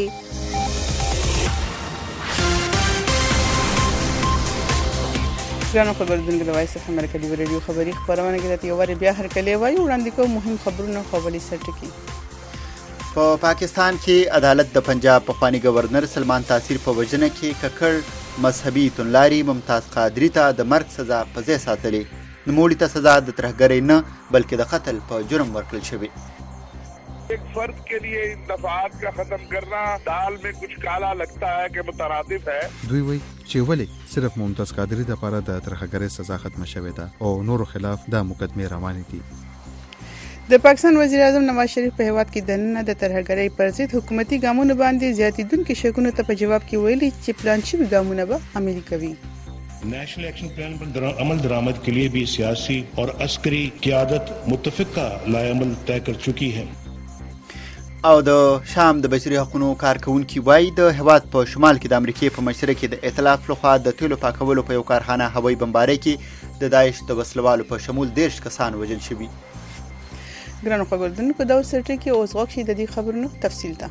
ګرانو خبرونه د وایس اف امریکا ډیو ریډیو خبري خبرونه کې د یو ور بیا هر کله وایي وړاندې کوم مهم خبرونه خولي سرټکی. په پاکستان کې عدالت د پنجاب پخوانی گورنر سلمان تاثیر په وجنه کې ککړ مذهبي توندلاري ممتاز قادری ته د مرګ سزا په ځای ساتلې. نوموړي ته سزا د ترهګرۍ نه بلکې د قتل په جرم ورکړل شوې. ایک فرد کے لیے ان دفعات کا ختم کرنا دال میں کچھ کالا لگتا ہے کہ مترادف ہے. دوی وایي چې ولې صرف ممتاز قادری د لپاره د ترهګرۍ سزا ختمه شوې ده او نورو خلاف د مقدمې روانې دي. د پاکستان وزیر اعظم نواز شریف په هیواد کې دننه د ترهګرۍ پر ضد حکومتي ګامونو باندې زیاتېدونکو شکونو ته په جواب کې ویلي چې پلان شوي ګامونه به عملي کوي. National action plan पर अमल दरामद के लिए भी सियासी और अस्करी क़यादत मुत्तफ़िक़ा लाएअमल तय कर चुकी है. او د شام د بشري حقوقو کارکونکي وایي د هیواد په شمال کې د امریکای په مشرۍ کې د ائتلاف لخوا د تیلو پاکولو په یو کارخانه هوایي بمبارۍ کې د داعش د وسلوالو په شمول دیرش کسان وژل شوي. ګرانو خبردونکو دا سرټی کې اوس غوښتي د دې خبرونو تفصیل ته.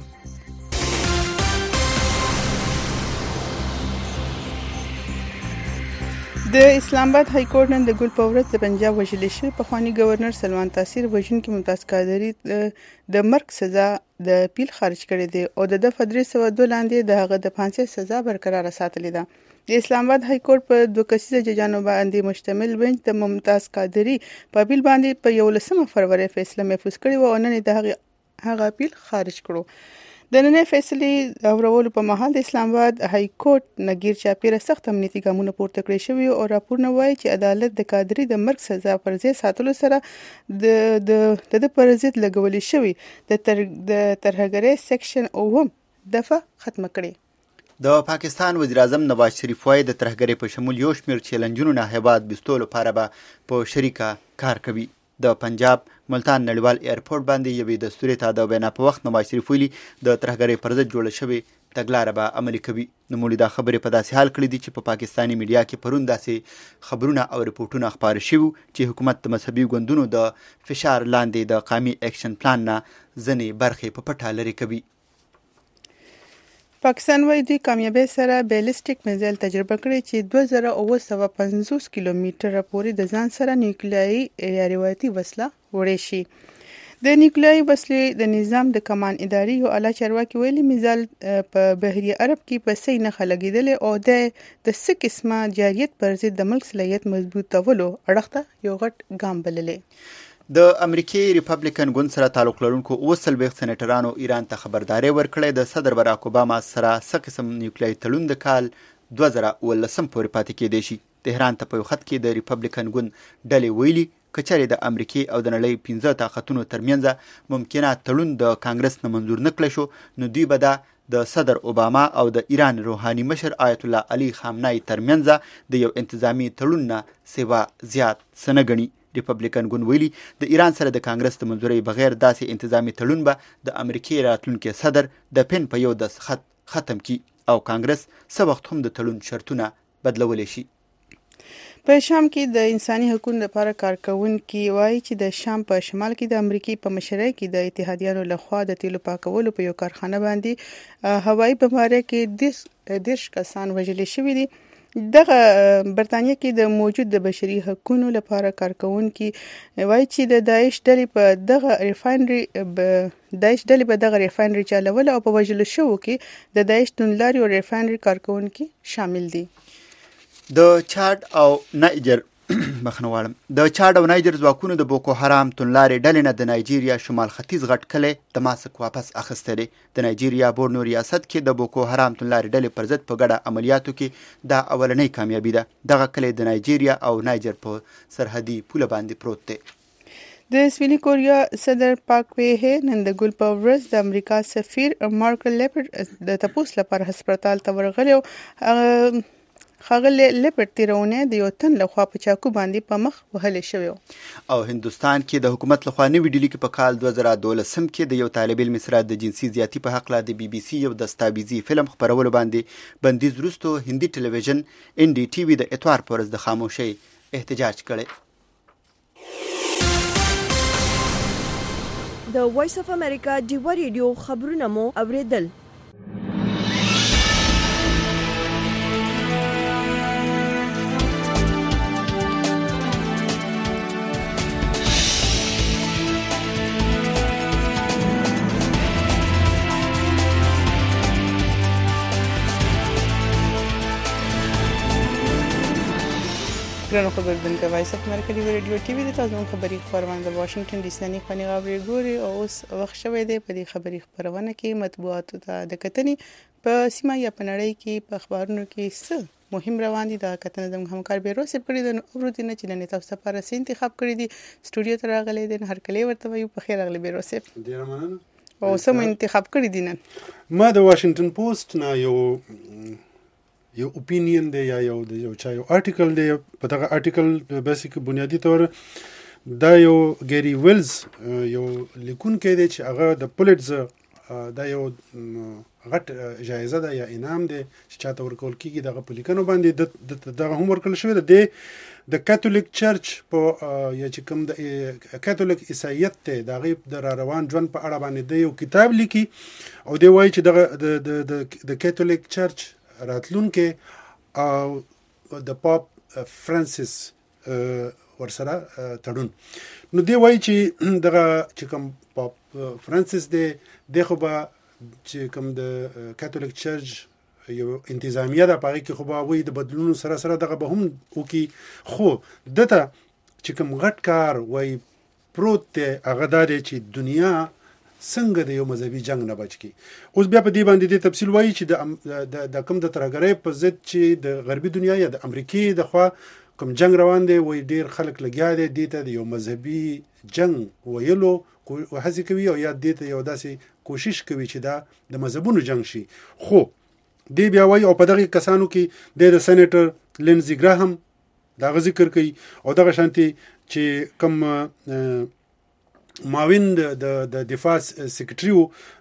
د اسلام آباد های کورټ نن د ګل په ورځ د پنجاب وژل شوي پخوانی گورنر سلمان تاثیر وژونکي ممتاز قادری د مرګ سزا د اپیل خارج کړی دی او د دفعه درې سوه دوه لاندې د هغه د پانسۍ سزا برقراره ساتلې ده. د اسلام آباد های کورټ په دوه کسیزه ججانو باندې مشتمل بنچ د ممتاز قادری په اپیل باندې په یولسمه فروری فیصله محفوظ کړې و او نن د هغه هغه اپیل خارج کړو. د نننۍ فیصلې اورولو په مهال د اسلام آباد های کورټ نګیر چاپیره سخت امنیتي ګامونه پورته کړی شوي او راپورونه وایي چې عدالت د قادری د مرګ سزا پر ځای ساتلو سره د د د پر ضد لګولې شوي د ترهګرۍ سیکشن اووم دفعه ختمه کړې. د پاکستان وزیر اعظم نواز شریف وایي د ترهګرۍ په شمول یو شمېر چیلنجونو نه هیواد بستو لپاره به په شریکه کار کوي. د پنجاب ملتان نړیوال ایرپورټ باندې یوې دستوري ته د وینا په وخت نواز شریف ویلي د ترهګرۍ پر ضد جوړه شوې تګلاره به عملي کوي. نوموړي دا خبرې په داسې حال کړې دي چې په پا پاکستاني میډیا کې پرون داسې خبرونه او رپورټونه خپاره شوي چې حکومت د مذهبي ګوندونو د فشار لاندې د قومي اکشن پلان نه ځینې برخې په پټه لرې کوي. پاکستان وايي د کامیابی سره بیلسټیک میزایل تجربه کړی چې دوه زره اوه سوه پنځوس کیلومتره پورې د ځان سره نیوکلیایي یا روایتي وسله وړی شي. د نیوکلیایي وسلې د نظام د کمان ادارې یو اعلی چارواکي ویلي میزایل په بحري عرب کې په صحیح نښه لګېدلی او د د څه قسمه جارحیت پر ضد د ملک صلاحیت مضبوطولو اړخ ته یو غټ ګام بللی. د امریکای ریپبلیکن ګوند سره تعلق لرونکو اوه څلوېښت سېنیټرانو ایران ته خبرداری ورکړی د صدر براک اوباما سره څه قسم نیوکلیایي تړون د کال دوه زره اوولسم پورې پاتې کېدی شي. تهران ته په یو خط کې د ریپبلیکن ګوند ډلې ویلي که چېرې د امریکې او د نړۍ پنځه طاقتونو ترمنځ ممکنه تړون د کانګرس نه منظور نه کړی شو نو دوی به دا د صدر اوباما او د ایران روحاني مشر آیت الله علي خامنه‌ای ترمنځ د یو انتظامی تړون نه سوا زیات څه نه ګڼي. ریپبلیکن ګوند ویلي د ایران سره د کانګرس د منظورۍ بغیر داسې انتظامی تړون به د امریکې راتلونکي صدر د پن په یو دستخط ختم کی او کانګرس څه وخت هم د تړون شرطونه بدلولی شي. په شام کې د انساني حقوقو لپاره کارکونکي وایي چې د شام په شمال کې د امریکای په مشرۍ کې د اتحادیانو لخوا د تیلو پاکولو په یو کارخانه باندې هوایي بمبارۍ کې دیرش کسان وژل شوي دي. دغه برتانیه کې د موجود د بشري حقوقو لپاره کارکونکي وایي چې د داعش ډلې په دغه ریفاینري داعش ډلې په دغه ریفاینري چلول او په وژلو شوو کې د داعش توندلاري او ریفاینري کارکونکي شامل دي. د چاد او نایجر مخنه واړم د چاد او نایجر ځواکونو د بوکو حرام توندلاري ډلې نه د نایجیریا شمال ختیځ غټ کلی دماسک واپس اخیستی دی. د نایجیریا بورنو ریاست کې د بوکو حرام توندلاري ډلې پر ضد په ګډه عملیاتو کې دا اولنۍ کامیابي ده. دغه کلی د نایجیریا او نایجر په سرحدي پوله باندې پروت دی. د سویلي کوریا صدر پاک ویه نن د ګل په ورځ د امریکا سفیر مارک لیپرډ د تپوس لپاره هسپتال ته ورغلی او خاغلی لیپرډ تیرونه د یو تن لخوا په چاکو باندې په مخ وهل شوی او هندستان کې د حکومت لخوا نوې ډیلی کې په کال دوه زره دولسم کې د یو طالب علم سره د جنسي زیاتی په حق لا د بي بي سي یو دستاویزي فلم خبرولو باندې بندیز وروسته هندي ټلویزیون ان ډي ټي وي د اتوار پر ورځ د خاموشۍ احتجاج کړی. د وایس اف امریکا ډیوا ریډیو خبرونه مو اوریدل. ګرانو خبردونکو وایس اف امریکا ډیوا ریډیو ټي وي د تاسو خبري خبرونه د واشنگټن ډي سي نه خوني غوړي ګوري او اوس وخت شوی دی په دې خبري خبرونه کې مطبوعاتو ته د کتنې په سیمه یا په نړۍ کې په اخبارونو کې څه مهم روان دي. د کتنې زموږ همکار بیرو سپ کړی د اورودي نه چې نه تاسو لپاره سي انتخاب کړی دي. سټوډیو ته راغلي دي هر کله ورته وي په خیر راغلي بیرو سپ. ډیر مننه. او سم انتخاب کړی دي نن ما د واشنگټن پوسټ نه یو یو اپینین دی یا یو د یو چا یو آرټیکل دی. په دغه آرټیکل بیسیک بنیادی طور دا یو ګری ویلز یو لیکونکی دی چې هغه د پولیټزر دا یو غټ جایزه ده یا انعام دی چې چاته ورکول کیږي دغه په لیکنو باندې دغه هم ورکول شوی دی. د کاتولیک چرچ په یا چې کوم د کاتولیک عیسایت ته د غیب د روان ژوند په اړه باندې دی یو کتاب لیکي او دی وایي چې دغه د د کاتولیک چرچ راتلونکې او د پاپ فرانسیس ورسره تړون. نو دی وایي چې دغه چې کوم پاپ فرانسیس دی د خو به چې کوم د کاتولیک چرچ یو انتظامیه ده پاره کې خو به وایي د بدلونو سره سره دغه به هم وکي. خو دته چې کوم غټ کار وایي پروت دی هغه دا دی چې دنیا څنګه د یو مذهبي جنگ نه بچ کی. اوس بیا په دې باندې د تفصیل وایي چې د د کوم د ترګرۍ په ضد چې د غربي دنیا یا د امریکای د خوا کوم جنگ روان دی وایي ډیر خلک لګیا دي د ته د یو مذهبي جنگ ویلو او هڅه کوي او یا د ته یو داسې کوشش کوي چې دا د مذهبونو جنگ شي. خو دی بیا وایي او په دغه کسانو کې د سېنیټر لینزي ګراهم دا ذکر کوي او دغه شانتي چې کوم معاون د د دفاع سیکریټریو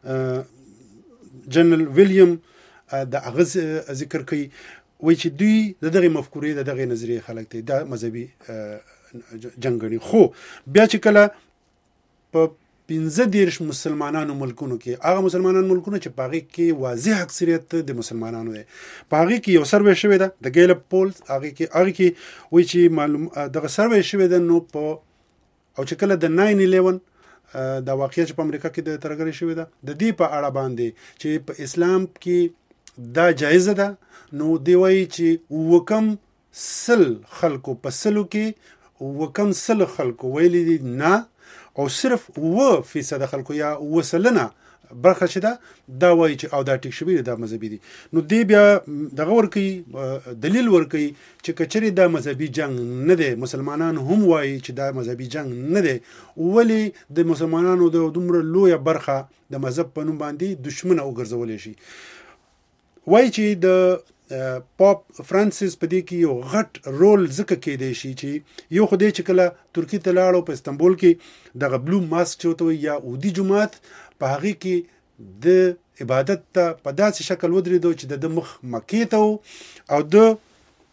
جنرال ویلیام د اغاز ذکر کوي وایي چې دوی د دغه مفکورې د دغه نظریه خلک ته د مذهبي جنگونی. خو بیا چې کله په پنځه دیرش مسلمانانو ملکونو کې هغه مسلمانانو ملکونو چې پاغي کې واضح اکثریت د مسلمانانو دی پاغي کې یو سروې شوی ده د ګیلپ پولز هغه کې هغه کې وایي چې معلوم دغه سروې شوی ده نو په او چې کله د ناین الیون دا واقعیت په امریکا کې د ترګری شوی ده د دې په اړه باندې چې په اسلام کې دا جایزه ده نو دی وایي چې وکم سل خلکو په سلو کې وکم سل خلکو ویلي دي نه او صرف و فیصد خلکو یا وسلنه برخه شته دا وایي چې او دا ټیک شوی دا مذهبي دي. نو دی بیا دغه ورکی دلیل ورکی چې کچري دا مذهبي جنگ نه دی مسلمانان هم وایي چې دا مذهبي جنگ نه دی ولی د مسلمانانو د دومره لوی برخه د مذهب په نوم باندې دشمنه وګرځول شي. وایي چې د پاپ فرانسیس په دې کې یو غټ رول ځکه کېدی شي چې یو خدای چې کله ترکی ته لاړو په استنبول کې دغه بلو ماسک چوتو یا اودي جماعت په هغه کې د عبادت ته په داسې شکل ودرېدو چې د مخ مکې ته او د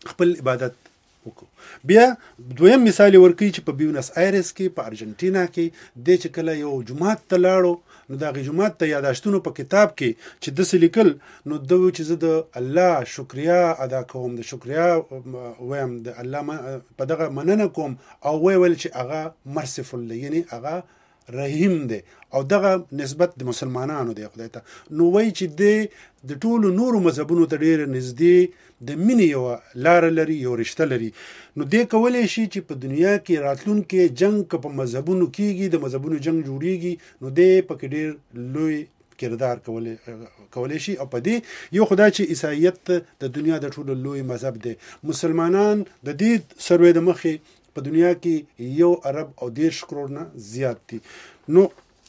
خپل عبادت وکړو. بیا دویم مثال ورکوي چې په بیونس آیرس کې په ارجنټینا کې د چې کله یو جماعت ته لاړو نو د هغې جماعت ته یاداشتونو په کتاب کې چې داسې لیکل نو د چې زه د الله شکریا ادا کوم، د شکریا وایم، د الله په دغه مننه کوم او وی ویل چې هغه مرسیفل دی، یعنی هغه رحیم دی او دغه نسبت د مسلمانانو دی خدای ته. نو وایي چې د د ټولو نورو مذهبونو ته ډېر نږدې د مینې یوه لاره لري، یو رشته لري. نو دی کولی شي چې په دنیا کې راتلونکي جنگ که په مذهبونو کېږي، د مذهبونو جنگ جوړیږي، نو دی پکې ډېر لوی کردار کولی کولی شي. او په دې یو خدای چې عیسایت د دنیا د ټولو لوی مذهب دی، مسلمانان د دې سروې د مخې په دنیا کې یو ارب او دیرش کروڑ نه زیات دي. نو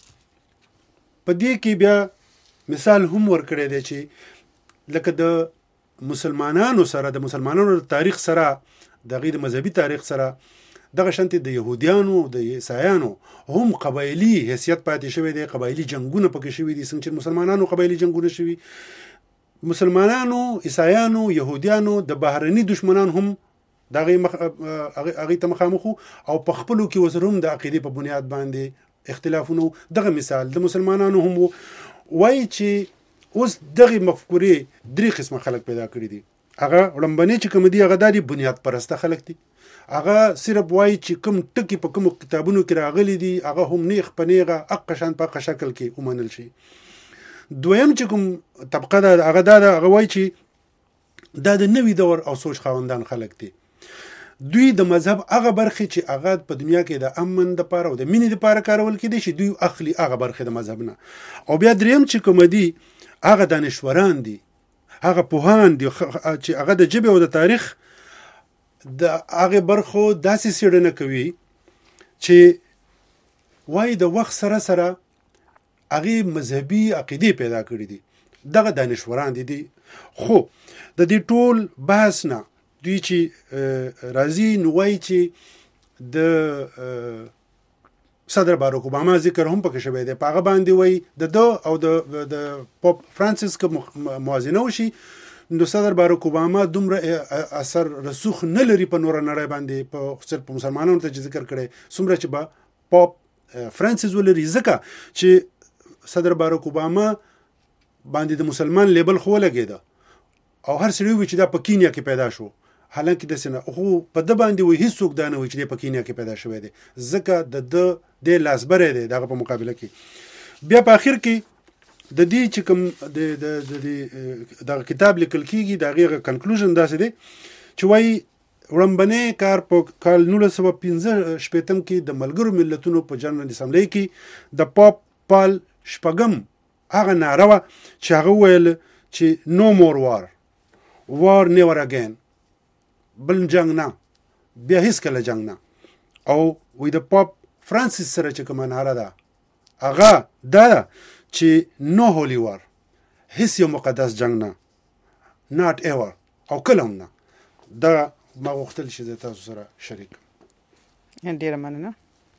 په دې کې بیا مثال هم ورکړی دی چې لکه د مسلمانانو سره، د مسلمانانو د تاریخ سره، د هغې د مذهبي تاریخ سره دغه شانتې د یهودیانو د عیسایانو هم قبایلي حیثیت پاتې شوی دی، قبایلي جنګونه پکې شوي دي، څنګه چې مسلمانانو قبایلي جنګونه شوي. مسلمانانو، عیسایانو، یهودیانو د بهرني دشمنان هم د هغې ته مخامخ او په خپلو کې ورسره هم د عقیدې په بنیاد باندې اختلافونه. دغه مثال د مسلمانانو هم وایي چې اوس دغه مفکورې درې قسمه خلک پیدا کړي دي. هغه وړاندې چې کوم دي هغه د بنیاد پرسته خلک دي، هغه صرف وایي چې کوم ټکي په کوم کتابونو کې راغلي دي هغه هم نیغ په نیغه حق شان په حق شکل کې ومنل شي. دویم چې کوم طبقه ده هغه دا ده، هغه وایي چې دا د نوي دور او سوچ خاوندان خلک دي. دوی د مذهب هغه برخې چې هغه په دنیا کې د امن دپاره او د مینې دپاره کارول کېدی شي دوی اخلي هغه برخې د مذهب نه. او بیا دریم چې کوم دي هغه دانشوران دي، هغه پوهان دي چې هغه د ژبې او د تاریخ د هغې برخو داسې څېړنه کوي چې وایي د وخت سره سره هغې مذهبي عقیدې پیدا کړي دي. دغه دانشوران دي دي خو د دې ټول بحث نه دوی چې راځي نو وایي چې د صدر باراک اوباما ذکر هم پکې شوی دی، په هغه باندې وایي د ده او د د پوپ فرانسیس که موازنه وشي نو صدر باراک اوباما دومره اثر رسوخ نه لري په نوره نړۍ باندې، په صرف په مسلمانانو ته چې ذکر کړی څومره چې به پوپ فرانسیس ولري، ځکه چې صدر باراک اوباما باندې د مسلمان لیبل خو ولګېده او هر سړی وي چې دا په کینیا کې پیدا شو، حالانکه داسې نه، خو په ده باندې وایي هېڅوک دا نه وایي چې دی په کینیا کې پیدا شوی دی، ځکه د ده دی لاسبری دی د هغه په مقابله کې. بیا په آخر کې د دې چې کوم د دغه کتاب لیکل کېږي د هغې کنکلوژن داسې دی چې وایي وړاندې کار په کال نولس سوه پنځه شپېتم کې د ملګرو ملتونو په جنرال اسمبلی کې د پاپ پال شپږم هغه ناره وه چې هغه وویل چې نو مور وار، وار نیور اگین، بل جنگ نه، بیا هیڅ کله جنگ نه. او وی د پاپ فرانسیس سره چې کومه ناره ده هغه دا ده چې نو هولی وار، هیڅ یو مقدس جنگ نه، ناٹ ایور، او کله هم نه. دا ما غوښتل چې زه تاسو سره شریک کړم. ډېره مننه.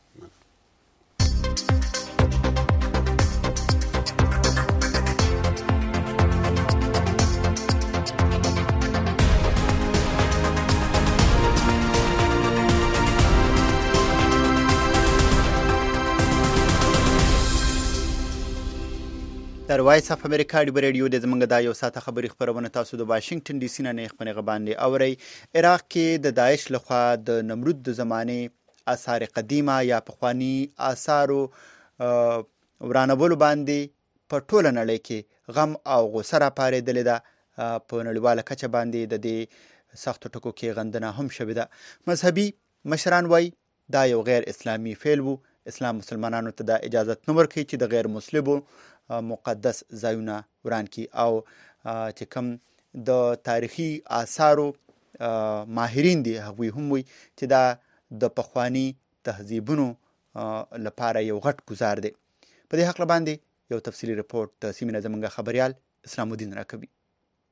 در وایس اف امریکا ډیو ریډیو د زمونږ دا یو ساعته خبري خبرونه تاسو د واشنگټن ډي سي نه نه خبرې باندې اوري. عراق کې د داعش لخوا د نمرود د زمانه آثار قدیمه یا پخوانی آثارو ورانولو باندې په ټوله نړۍ کې غم او غوسه راپارېدلې ده. په نړیواله کچه باندې د دې سختو ټکو کې غندنه هم شوې ده. مذهبي مشران وایي دا یو غیر اسلامي فعل وو. اسلام مسلمانانو ته دا اجازت نه ورکوي چې د غیر مسلمو مقدس ځایونه وران کی، او چې کوم د تاریخي آثارو ماهرین دي هغوی هم وایي چې دا د پخوانی تهذیبونو لپاره یو غټ ګزار دی. په دې هکله باندې یو تفصیلي رپورټ د سیمې نه زموږ خبریال اسلام الدین راکوي.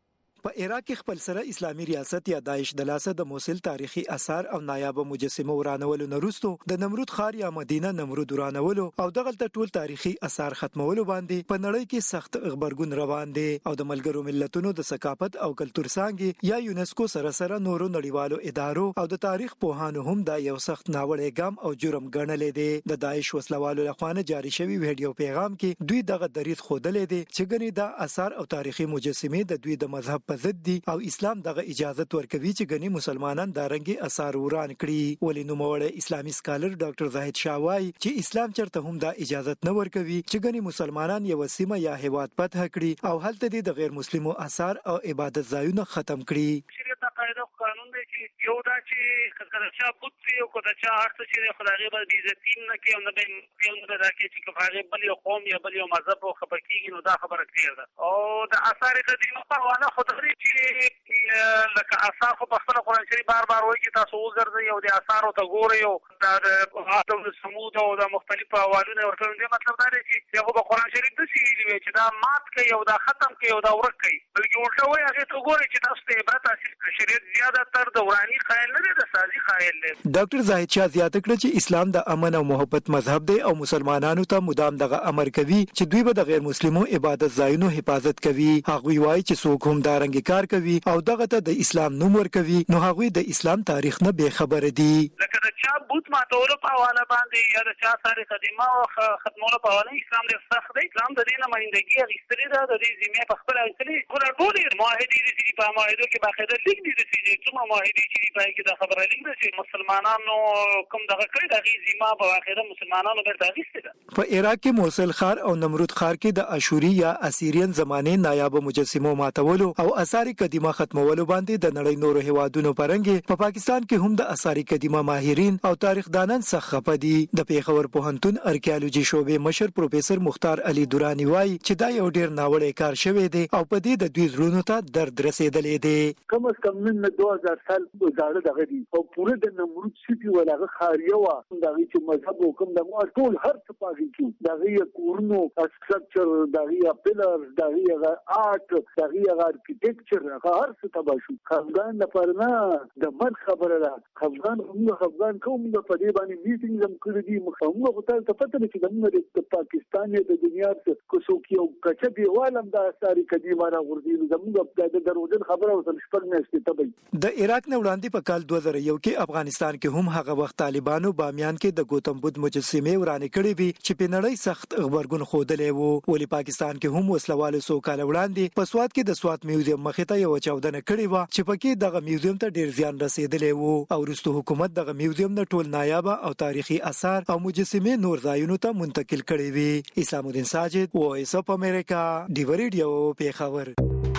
په عراق کې خپل سره اسلامي ریاست یا داعش د لاسه د موصل تاریخي آثار او نایاب مجسمه ورانولو نروستو د نمرود ښار یا مدینه نمرود ورانولو او دغلت ټول تاریخي آثار ختمولو باندې په نړۍ کې سخت خبرګون روان دي او د ملګرو ملتونو د ثقافت او کلتور څانګې یا یونسکو سره سره نورو نړیوالو ادارو او د تاریخ پوهانو هم دا یو سخت ناوړه ګام او جرم ګڼل دي. د داعش وسلوالو لخوا جاری شوی ویډیو پیغام کې دوی دغه دریض خودلې دي چې ګنې دا آثار او تاریخي مجسمه د دوی د مذهب په ضد دي او اسلام دغه اجازه ورکوي چې ګنې مسلمانان دارنګي آثار وران کړي. ولې نو موړ اسلامي سکالر ډاکټر زاهد شاوای چې اسلام چرته هم دا اجازه نه ورکوي چې ګنې مسلمانان یو سیمه یا هیواد فتح کړي او هلته د غیر مسلمو آثار او عبادت ځایونه ختم کړي. شریعت قاعده قانون دی چې یو دا چې کله چې بوت یو کله چې هرڅه چې خدای به دې عزت نه کوي او نه به یو نه دا کې چې هغه بل یو قوم یا بل یو مذهب او خبر کیږي نو دا خبره کړی ده او د آثار قدیمه په وانه خدای چې لکه آثار په خپل قرآن شریف بار بار وایي چې تاسو وګورئ او د آثار ته ګورئ او د عادل سمود او د مختلفو حوالونه ورته دي. مطلب دا دی چې یو په قرآن شریف د سی دی چې دا مات کوي او دا ختم کوي او دا ورک کوي بلکې ورته وایي هغه ته ګورئ چې تاسو ته عبرت حاصل شریعت زیاده تر دوراني قائل نه دی د سازي قائل دی. ډاکټر زاهد شاه زیاته کړ چې اسلام د امن او محبت مذهب دی او مسلمانانو ته مدام دغه امر کوي چې دوی به د غیر مسلمو عبادت ځایونو حفاظت کوي. هغه وایي چې څوک هم دارنګ کار کوي او دغه ته د اسلام نوم ورکوي نو هغه د اسلام تاریخ نه به خبر دي. لکه د چا بوت ماتولو په حواله باندې یا د چا تاریخ قدیمه او ختمولو په حواله اسلام ډېر سخت دی. اسلام د دې نه مایندګي اخیستلې ده د دې ذمه په خپل اخیستلې ګوره ټول معاهدې دي په معاهدو کې باقاعده لیک دي چې څومره معاهدې چې په کې دا خبره لیک ده چې مسلمانانو کوم دغه کړی د دې ذمه په واقعه مسلمانانو به تاغیسته ده. په عراق کې موصل ښار او نمرود ښار کې د اشوري یا اسیرین زمانه نایاب مجسمو ماتولو او آثار قدیمه ختمولو باندې د نړۍ نورو هیوادونو پرنګ په پاکستان کې هم د آثار قدیمه ماهرین او تاریخ دانان څخه پدي. د پیښور پوهنتون ارکیالوجي شعبې مشر پروفیسور مختار علي دورانی وایي چې دا یو ډیر ناوړه کار شوی دی او په دې د دوی زړونو ته درد رسیدلې دی. کم از کم نن دوه هزار سال زاړه دغه دي او پوره د نمرود سیټي ولغه خاریه وا دغه چې مذهب حکم د مو ټول هر څه پاږي چې دغه کورنو استراکچر دغه پلر دغه آرت دغه ارکیټیکچر هغه هر څه تبا شو. افغان لپاره نه د من خبره ده افغان موږ افغان کوم په دې باندې میټینګ هم کړی دي موږ په تاسو ته پته نه چې د پاکستان د دنیا څخه څوک یو کچه دیوالم د اثاري قدیمه را غورځي زموږ د دروځل خبره او شپږ میاشتې تبي. د عراق نه وړاندې په کال دوه زره یو کې افغانستان کې هم هغه وخت طالبانو بامیان کې د گوتم بدھ مجسمه ورانې کړې وي چې په نړۍ سخت خبرګون خودلې وو. ولې پاکستان کې هم وسلوالو سو کال وړاندې په سواد کې د سواد میوزیم مخې ته یو چاودنه کړې و چې پکې دغه میوزیم ته ډیر زیان رسیدلې وو او وروسته حکومت دغه میوزیم نه ټول نایاب او تاریخي آثار او مجسمه نور ځایونو ته منتقل کړې وي. اسلام الدین ساجد وایس اف امریکا ډیو ریډیو پیښور.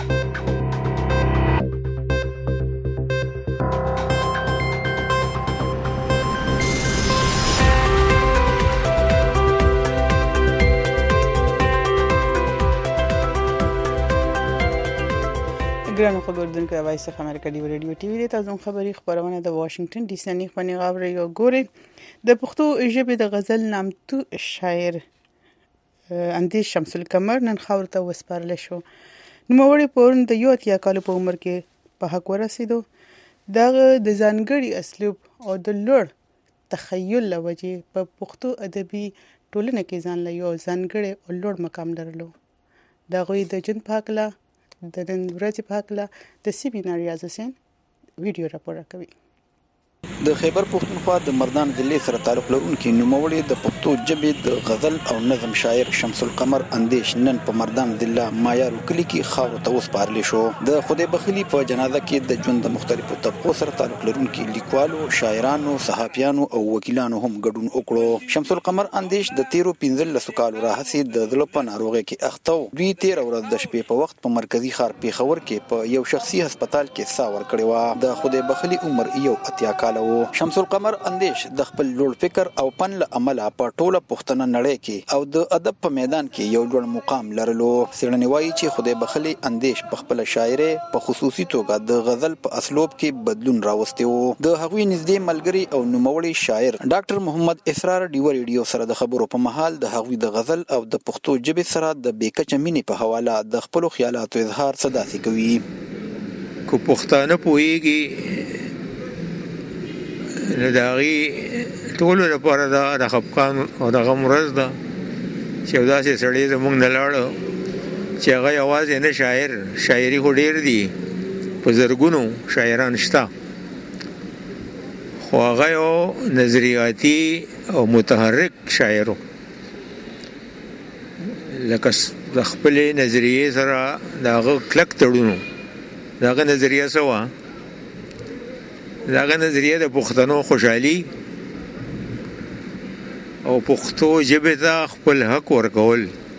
ګرانو خبردونکو وایس اف امریکا ډیو ریډیو ټي وی تاسو خبري خبرونه د واشنگټن ډي سي نه خبري غاوري او ګوري د پښتو ژبې د غزل نامتو شاعر اندیش شمس القمر نن خاور ته وسپارل شو. نو موري پورن د یو اتیا کال په عمر کې په حق ورسېدو دغه د ځانګړي اسلوب او د لوړ تخیل لوجه په پښتو ادبي ټولنه کې ځان له یو ځانګړي او لوړ مقام درلو. دا غوي د جن پاکلا د نن ورځې په حق د سیمینار ریاض حسین ویډیو راپور کوي. د خیبر پښتونخوا د مردان ضلع سره تعلق لرونکي نوموړي د پښتو ژبې د غزل او نظم شاعر شمس القمر اندیش نن په مردان ضلع مایار کلی کې خاور ته وسپارل شو. د خدای بخیلی په جنازه کې د ژوند د مختلفو طبقو سره تعلق لرونکي لیکوالو، شاعرانو، صحافیانو او وکیلانو هم ګډون وکړو. شمس القمر اندیش د تیرو پنځلسو کالو راهیسې د زړه په ناروغۍ کې اخته و. دوی تیر ورځ د شپې په وخت په مرکزی ښار پیښور کې په یو شخصي هسپتال کې ساه ورکړې وه. د خدای بخیلی عمر یو اتیا کاله و. شمس القمر اندیش د خپل لوړ فکر او پن له امله په ټوله پښتنه نړۍ کې او د ادب په میدان کې یو لوړ مقام لرلو. څېړنې وایي چې خدای بخیلی اندیش په خپله شاعرۍ په خصوصي توګه د غزل په اسلوب کې بدلون راوستی و. د هغوی نږدې ملګري او نوموړی شاعر ډاکټر محمد اسرار ډیو ریډیو سره د خبرو په مهال د هغوی د غزل او د پښتو ژبې سره د بېکچه مینې په حواله د خپلو خیالاتو اظهار څه داسې کوي. کو پښتانه پوهیږي نو د هغې ټولو لپاره دا د خفقان او د غم ورځ ده چې یو داسې سړی زموږ نه لاړه چې هغه یوازې نه شاعر شاعري خو ډېر دي په زرګونو شاعران شته خو هغه یو نظریاتي او متحرک شاعر و لکه د خپلې نظریې سره د هغه کلک تړون د هغه نظریه څه وه د هغه نظریه د پښتنو خوشحالي او پښتو ژبې ته خپل حق ورکول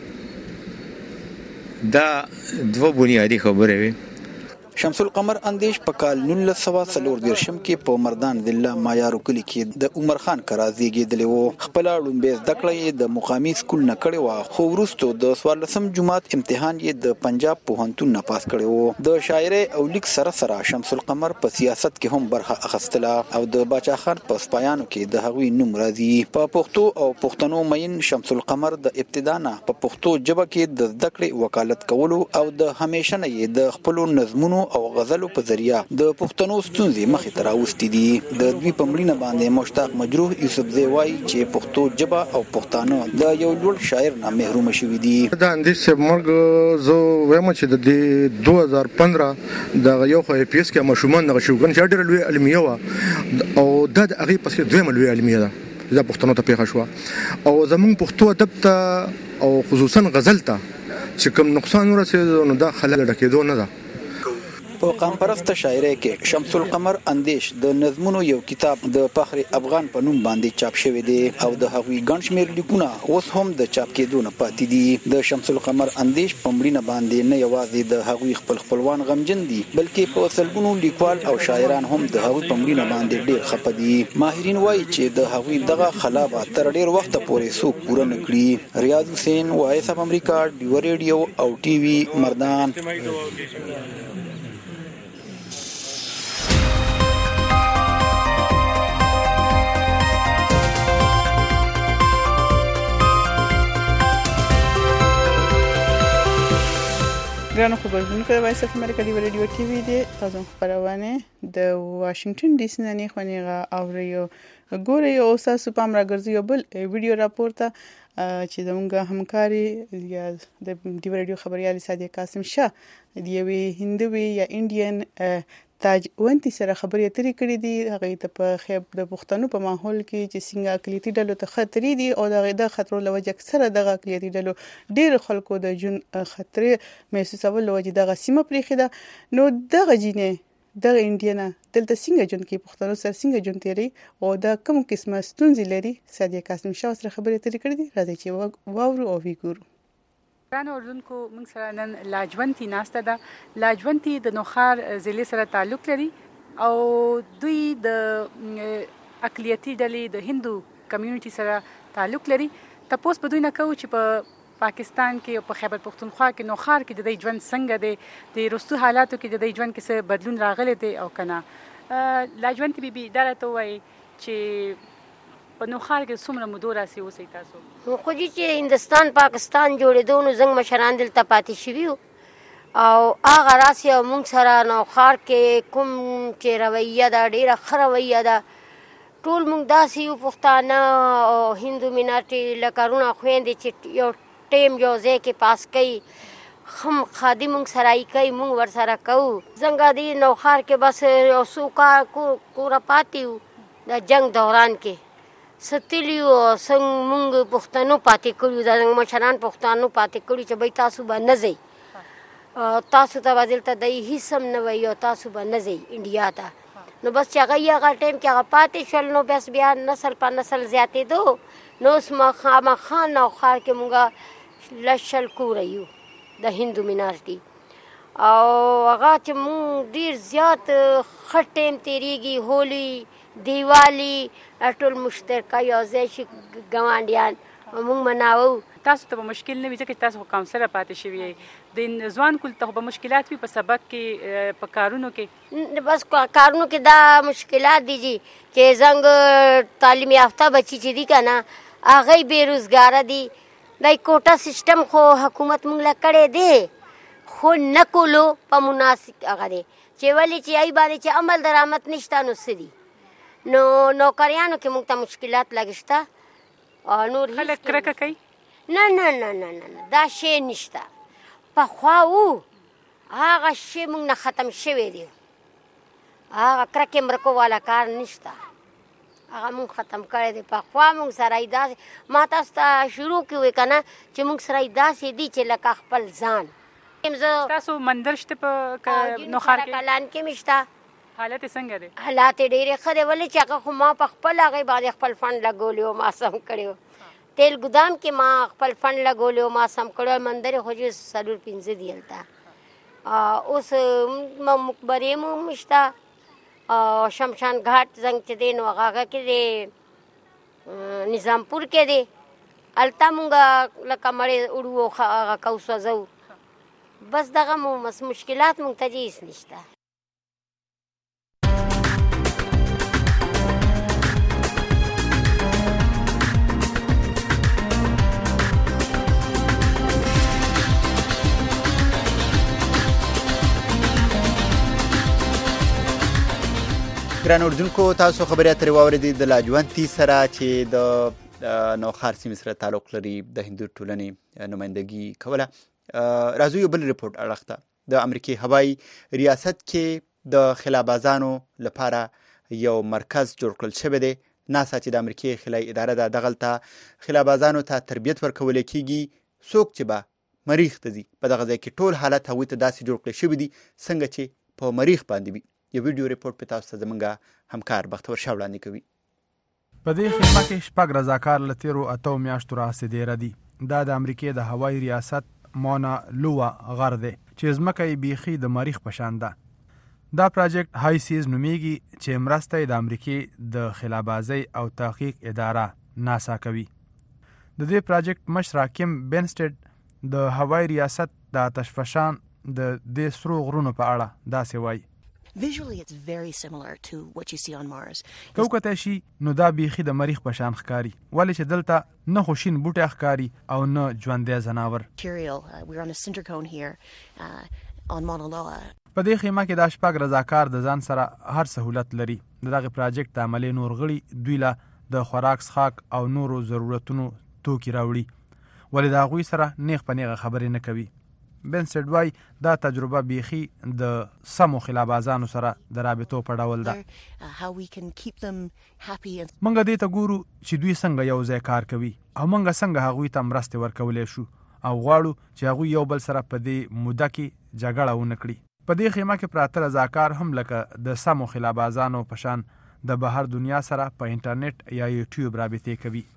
دا دوه بنیادي خبرې وي. شمس القمر اندیش په کال نولس سوه څلور دېرشم کې په مردان ضلع مایارو کلي کې د عمر خان کره زیږېدلی و. خپله لومړۍ زده کړه یې د مقامي سکول نه کړې وه خو وروستو د څوارلسم جماعت امتحان یې د پنجاب پوهنتون نه پاس کړی و. د شاعرۍ او لیک سره سره شمس القمر په سیاست کې هم برخه اخیستله او د باچا خان په سپایانو کې د هغوی نوم راځي. په پښتو او پښتنو مین شمس القمر د ابتدا نه په پښتو ژبه کې د زده کړې وکالت کولو او د همیشه نه یې د خپلو نظمونو او غزلو په ذریعہ د پښتنو ستونزې مخې ته راوستې دي. د دوی په مړینه باندې مشتاق مجروح یوسفزی وایي چې پښتو ژبه او پښتانه د یو لوړ شاعر نه محروم شوي دي. دا اندیش صاحب مرګ زه وایم چې د دوه هزار پندرہ د یو خو ای پی ایس کې ماشومان دغه شوګن چې ډېره لویه علمیه وه او دا د هغې پسې دویمه لویه علمیه ده دا پښتنو ته پیښه شوه او زموږ پښتو ادب ته او خصوصا غزل ته چې کوم نقصان ورسېد نو دا خلل ډکېدو نه ده. په قام پرسته شاعرۍ کې شمس القمر اندیش د نظمونو یو کتاب د فخر افغان په نوم باندې چاپ شوی دی او د هغوی ګڼ شمېر لیکونه اوس هم د چاپ کېدو نه پاتې دي. د شمس القمر اندیش په مړینه باندې نه یوازې د هغوی خپل خپلوان غمجن دي بلکې په سلګونو لیکوال او شاعران هم د هغوی په مړینه باندې ډېر خفه دي. ماهرین وایي چې د هغوی دغه خلا به تر ډېر وخته پورې څوک پوره نه کړي. ریاض حسین، وایس اف امریکا، ډیو ریډیو او ټي وي مردان. ګرانو خبرونکو د وایس اف امریکا دی ریډیو ټي وي دی تاسو خبرونه د واشنگټن ډي سي نه خونیغه اوریو ګوري او تاسو پام راګرځي یو بل ویډیو راپورته چې زموږ همکاري یا د ډي ریډیو خبريال ساده قاسم شاه دی وی هندوی یا انډین تاج ونتی سره خبرې اترې کړې دي. هغه ته په خیب د پښتنو په ماحول کې چې څنګه اقلیتي ډلو ته خطرې دي او دغه د خطرو لوجه اکثره دغه اقلیتي ډلو ډېر خلکو د جون خطرې محسوسول لوجه دغه سیمه پرېخي ده. نو دغه جینې دغه انډینا دلته څنګه جون کې پښتنو سره څنګه جون تیری او دا کوم قسمه ستونزې لري ساده قاسم شاه سره خبرې اترې کړې دي. راځي چې واورو او وګورو. ګرانو اردوونکو موږ سره نن لاجونتي ناسته ده. لاجونتي د نوخار ضلع سره تعلق لري او دوی د اقلیتي ډلې د هندو کمیونټي سره تعلق لري. تاسو په دوی نه کوو چې په پاکستان کې او په خیبر پختونخوا کې نوخار کې د دې ژوند څنګه دی د رستو حالاتو کې د دې ژوند کې څه بدلون راغلی دی او کنه. لاجونتي بیبي دا راته وایي چې په نوخار کې څومره مودو راسي اوسئ تاسو؟ خو چې هندستان پاکستان جوړېدو نو زنګ مشران دلته پاتې شوي او هغه راسي او موږ سره نوخار کې کوم چې رویه ده ډېره ښه رویه ده. ټول موږ داسې یو پښتانه او هندو مینارټي لکه روڼه خویندې چې یو ټیم یو ځای کې پاس کوي خم خادي موږ سره یې کوي موږ ورسره کوو. زنګه دې نوخار کې بس یو څو کال کوره پاتې وو د جنګ دوران کې ستلیو څنګه موږ پښتنو پاتې کړو د مشران پښتنو پاتې کړو چې به تاسو به نه ځئ تاسو ته به دلته دی هېڅ هم نه وایي او تاسو به نه ځئ انډیا ته. نو بس چې هغه هغه ټایم کې هغه پاتې شول نو بس بیا نسل په نسل زیاتېدو نو اوس خامخا نوخار کې موږ لس شل کوره یو د هندو مینارټي او هغه چې موږ ډېر زیات ښه ټایم تېرېږي هولي دیوالی ټول مشترکه یو ځای شي ګاونډیان موږ مناوو. تاسو ته به مشکل نه وي ځکه تاسو خو کاونسله پاتې شوي یئ. د ځوان کل ته به مشکلات وي په سبق کې په کارونو کې؟ بس کارونو کې دا مشکلات دي چې زنګ تعلیم یافته بچي چې دي که نه هغوی بېروزګاره دي. دا کوټه سیسټم خو حکومت موږ له کړی دی خو خو نه کولو په مناسب هغه دی چې ولې چې ای باندې چې عمل درآمد نشته نو څه دي نو نوکریانو کې موږ ته مشکلات لږ شته نور خلک کرکه کوي نه نه نه نه نه دا شی نشته پخوا و هغه شی موږ نه ختم شوی دی هغه کرکې مرکو والا کار نشته هغه موږ ختم کړی دی پخوا موږ سره یې داسې ما تاسو ته شروع کې وی که نه چې موږ سره یې داسې دي چې لکه خپل ځان تاسو مندر شته په نوخار کې کلان کې مې شته حالت یې څنګه دی حالات یې ډېرې ښه دی ولې چې هغه خو ما په خپل هغې باندې خپل فنډ لګولی و ما سم کړی و تیل ګدام کې ما خپل فنډ لګولی و ما سم کړی و مندر یې خو چې څلور پنځه دي هلته اوس مقبرې مو هم شته شمشان گھاټ زنګ چې دی نو هغه کې دی نظامپور کې دی هلته مونږ لکه مړې وړو هغه کو سوځو بس دغه مو مشکلات مونږ ته هیڅ نشته ګران اردوونکو تاسو خبرې اترې واورېدې د لاجوندي سره چې د نوخار سیمې سره تعلق لري د هندو ټولنې نمایندګي کوله. راځو یو بل ریپورټ اړخ ته. د امریکې هوایي ریاست کې د خلابازانو لپاره یو مرکز جوړ کړل شوی دی. ناسا چې د امریکې خلایي اداره ده دغلته خلابازانو ته تربیت ورکول کیږي. څوک چې به مریخ ته ځي په دغه ځای کې ټول حالت هغوی ته داسې جوړ کړی شوي دي څنګه چې په مریخ باندې وي. یو ویډیو ریپورټ په تاسو ته زمونږ همکار بختور شاه وړاندې کوي. په دې خدمه کې شپږ رضاکار له تېرو اتو میاشتو راهیسې ډېره دي. دا د امریکې د هوایي ریاست مانا لوا غر دی چې ځمکه یې بیخي د مریخ په شان ده. دا پراجیکټ های سیز نومیږي چې مرسته یې د امریکې د خلابازۍ او تحقیق اداره ناسا کوي. د دې پراجیکټ مشره کیم بینسټډ د هوایي ریاست د آتشفشان د دې سرو غرونو په اړه داسې وایي. Visually, it's very similar to what you see on Mars. که وکتای شي نو دا بیخي د مریخ په شان ښکاري ولې چې دلته نه خو شین بوټی ښکاري او نه ژوندی ځناور. Material, uh, we're on a cinder cone here uh, on Mauna Loa. په دې خیمه کې دا شپږ رضاکار د ځان سره هر سهولت لري. د دغه پراجیکټ د عملي نور غړي دوی له د خوراک څښاک او نورو ضرورتونو توکي راوړي ولې د هغوی سره نیغ په نیغه خبرې نه کوي. بنسټ وای دا تجربه بیخي د سمو خلابازانو سره د رابطو په ډول ده. منګه دې ته ګورو چې دوی څنګه یو ځای کار کوي او منګه څنګه هغوی ته مرستې ورکولی شو او غواړو چې هغوی یو بل سره په دې موده کې جګړه ونه کړي. په دې خیمه کې پراته رضاکار هم لکه د سمو خلابازانو په شان د بهر دنیا سره په انټرنیټ یا یوټیوب رابطې کوي.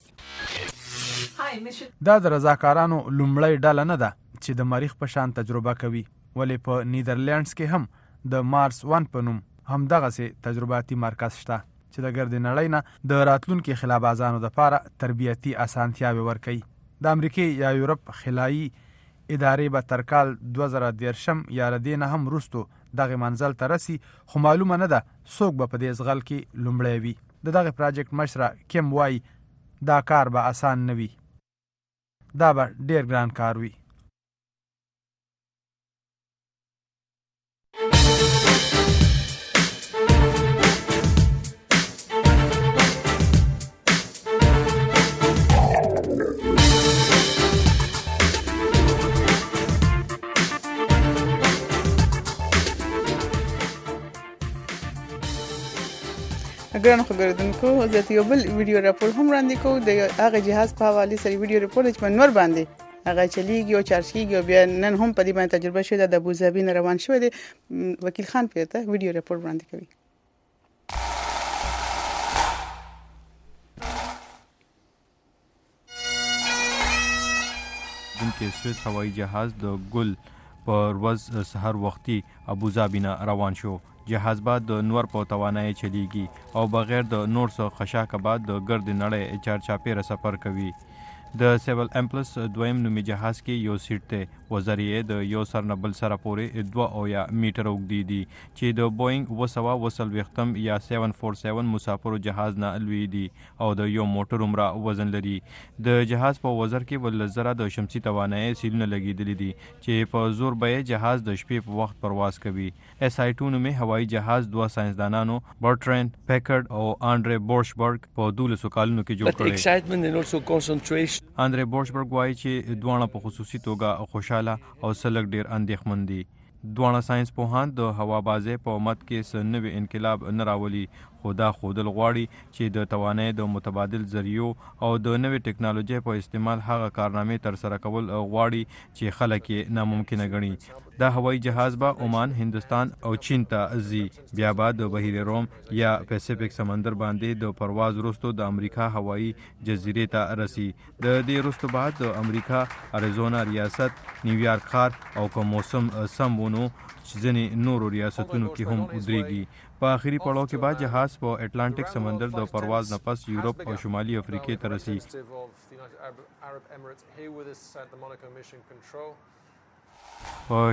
دا د رضاکارانو لومړی ډله نه ده چې د مریخ په شان تجربه کوي ولې په نیدرلینډز کې هم د مارس ون په نوم هم دغسې تجرباتي مرکز شته چې د ګردې نړۍ نه د راتلونکي خلابازانو دپاره تربیتي اسانتیاوې ورکوي. د امریکې یا یورپ خلایي ادارې به تر کال دوه زره دېرشم یا له دې نه هم وروستو دغې منزل ته رسي خو معلومه نه ده څوک به په دې ځغل کې لومړی وي. د دغې پراجیکټ مشره کیم وایي دا کار به اسان نه وي دا به ډېر ګران کار وي. ګرانو خبرېدونکو زه یو بل ویډیو راپور هم وړاندې کوم د هغه جهاز په حوالې سره ویډیو راپور چې په نور باندې هغه چلیږي او چارج کېږي او بیا نن هم په دې باندې تجربه شوې ده. د ابوظبي نه روان شوی دی. وکیل خان پېرته ویډیو راپور وړاندې کوي. دونکې سویس هوایي جهاز د ګل په ورځ سهار وختي ابوظبي نه روان شو. جهاز بعد د نور په توانایي چلیږي او بغیر د نور څخه خشاکه بعد د ګرد نړۍ چار چاپیره سفر کوي. د سیول امپلس دویم نومي جهاز کې یو سیټ ته وزریه د یو سر نه بل سره پورې دوه او یا میټر اوږدې دي چې د بوینګ وسوه وسل وختم یا سیون فور سیون مسافرو جهاز نه لوی دي او د یو موټر عمره وزن لري. د جهاز په وزر کې ول زره د شمسي توانایي سیلونه لګیدلې دي چې په زور به جهاز د شپې په وخت پرواز کوي. اس آی ټو نومي هوایي جهاز دوه ساينسدانانو برټرند پیکرډ او آنډري بورشبرګ په دولسو کالونو کې جوړ کړی. آنډري بورشبرګ وایي چې دوانه په خصوصي توګه خوشاله او سلګ ډیر اندېښمن دي. دوانه ساينس پوهان د هوابازۍ په مت کې څه نوی انقلاب نه راولي، خو دا ښودل غواړي چې د توانایي د متبادل ذریعو او د نوې ټکنالوژۍ په استعمال هغه کارنامې ترسره کول غواړي چې خلک یې ناممکنه ګڼي. دا هوایي جهاز به عمان، هندوستان او چین ته ځي، بیا به د بحیر روم یا پیسفیک سمندر باندې د پرواز وروسته د امریکا هوایي جزیرې ته رسي. د دې وروسته بعد د امریکا اریزونا ریاست، نیویارک ښار او که موسم سم ونو ځینې نورو ریاستونو کې هم ودرېږي. په آخري پړاو کې بعد جهاز په اټلانټیک سمندر د پرواز نه پس یورپ او شمالي افریقې ته رسي. په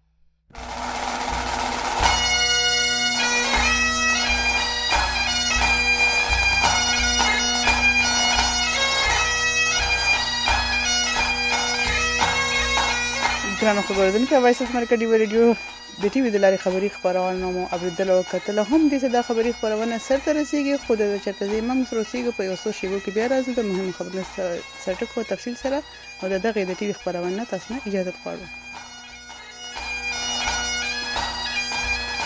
ګرانو خبردونکو وایس اف امریکا ډیو ریډیو د ټي وي د لارې خبري خبرونه مو اوریدل او کتل هم د صدا خبري خبرونه سره رسیدي. خو د چرته زی مم سره رسیدي په یو څو شیبو کې بیا راځو د مهم خبرونو سره ټکو تفصیل سره او د دغه د ټي وي خبرونه تاسو نه اجازه غواړم.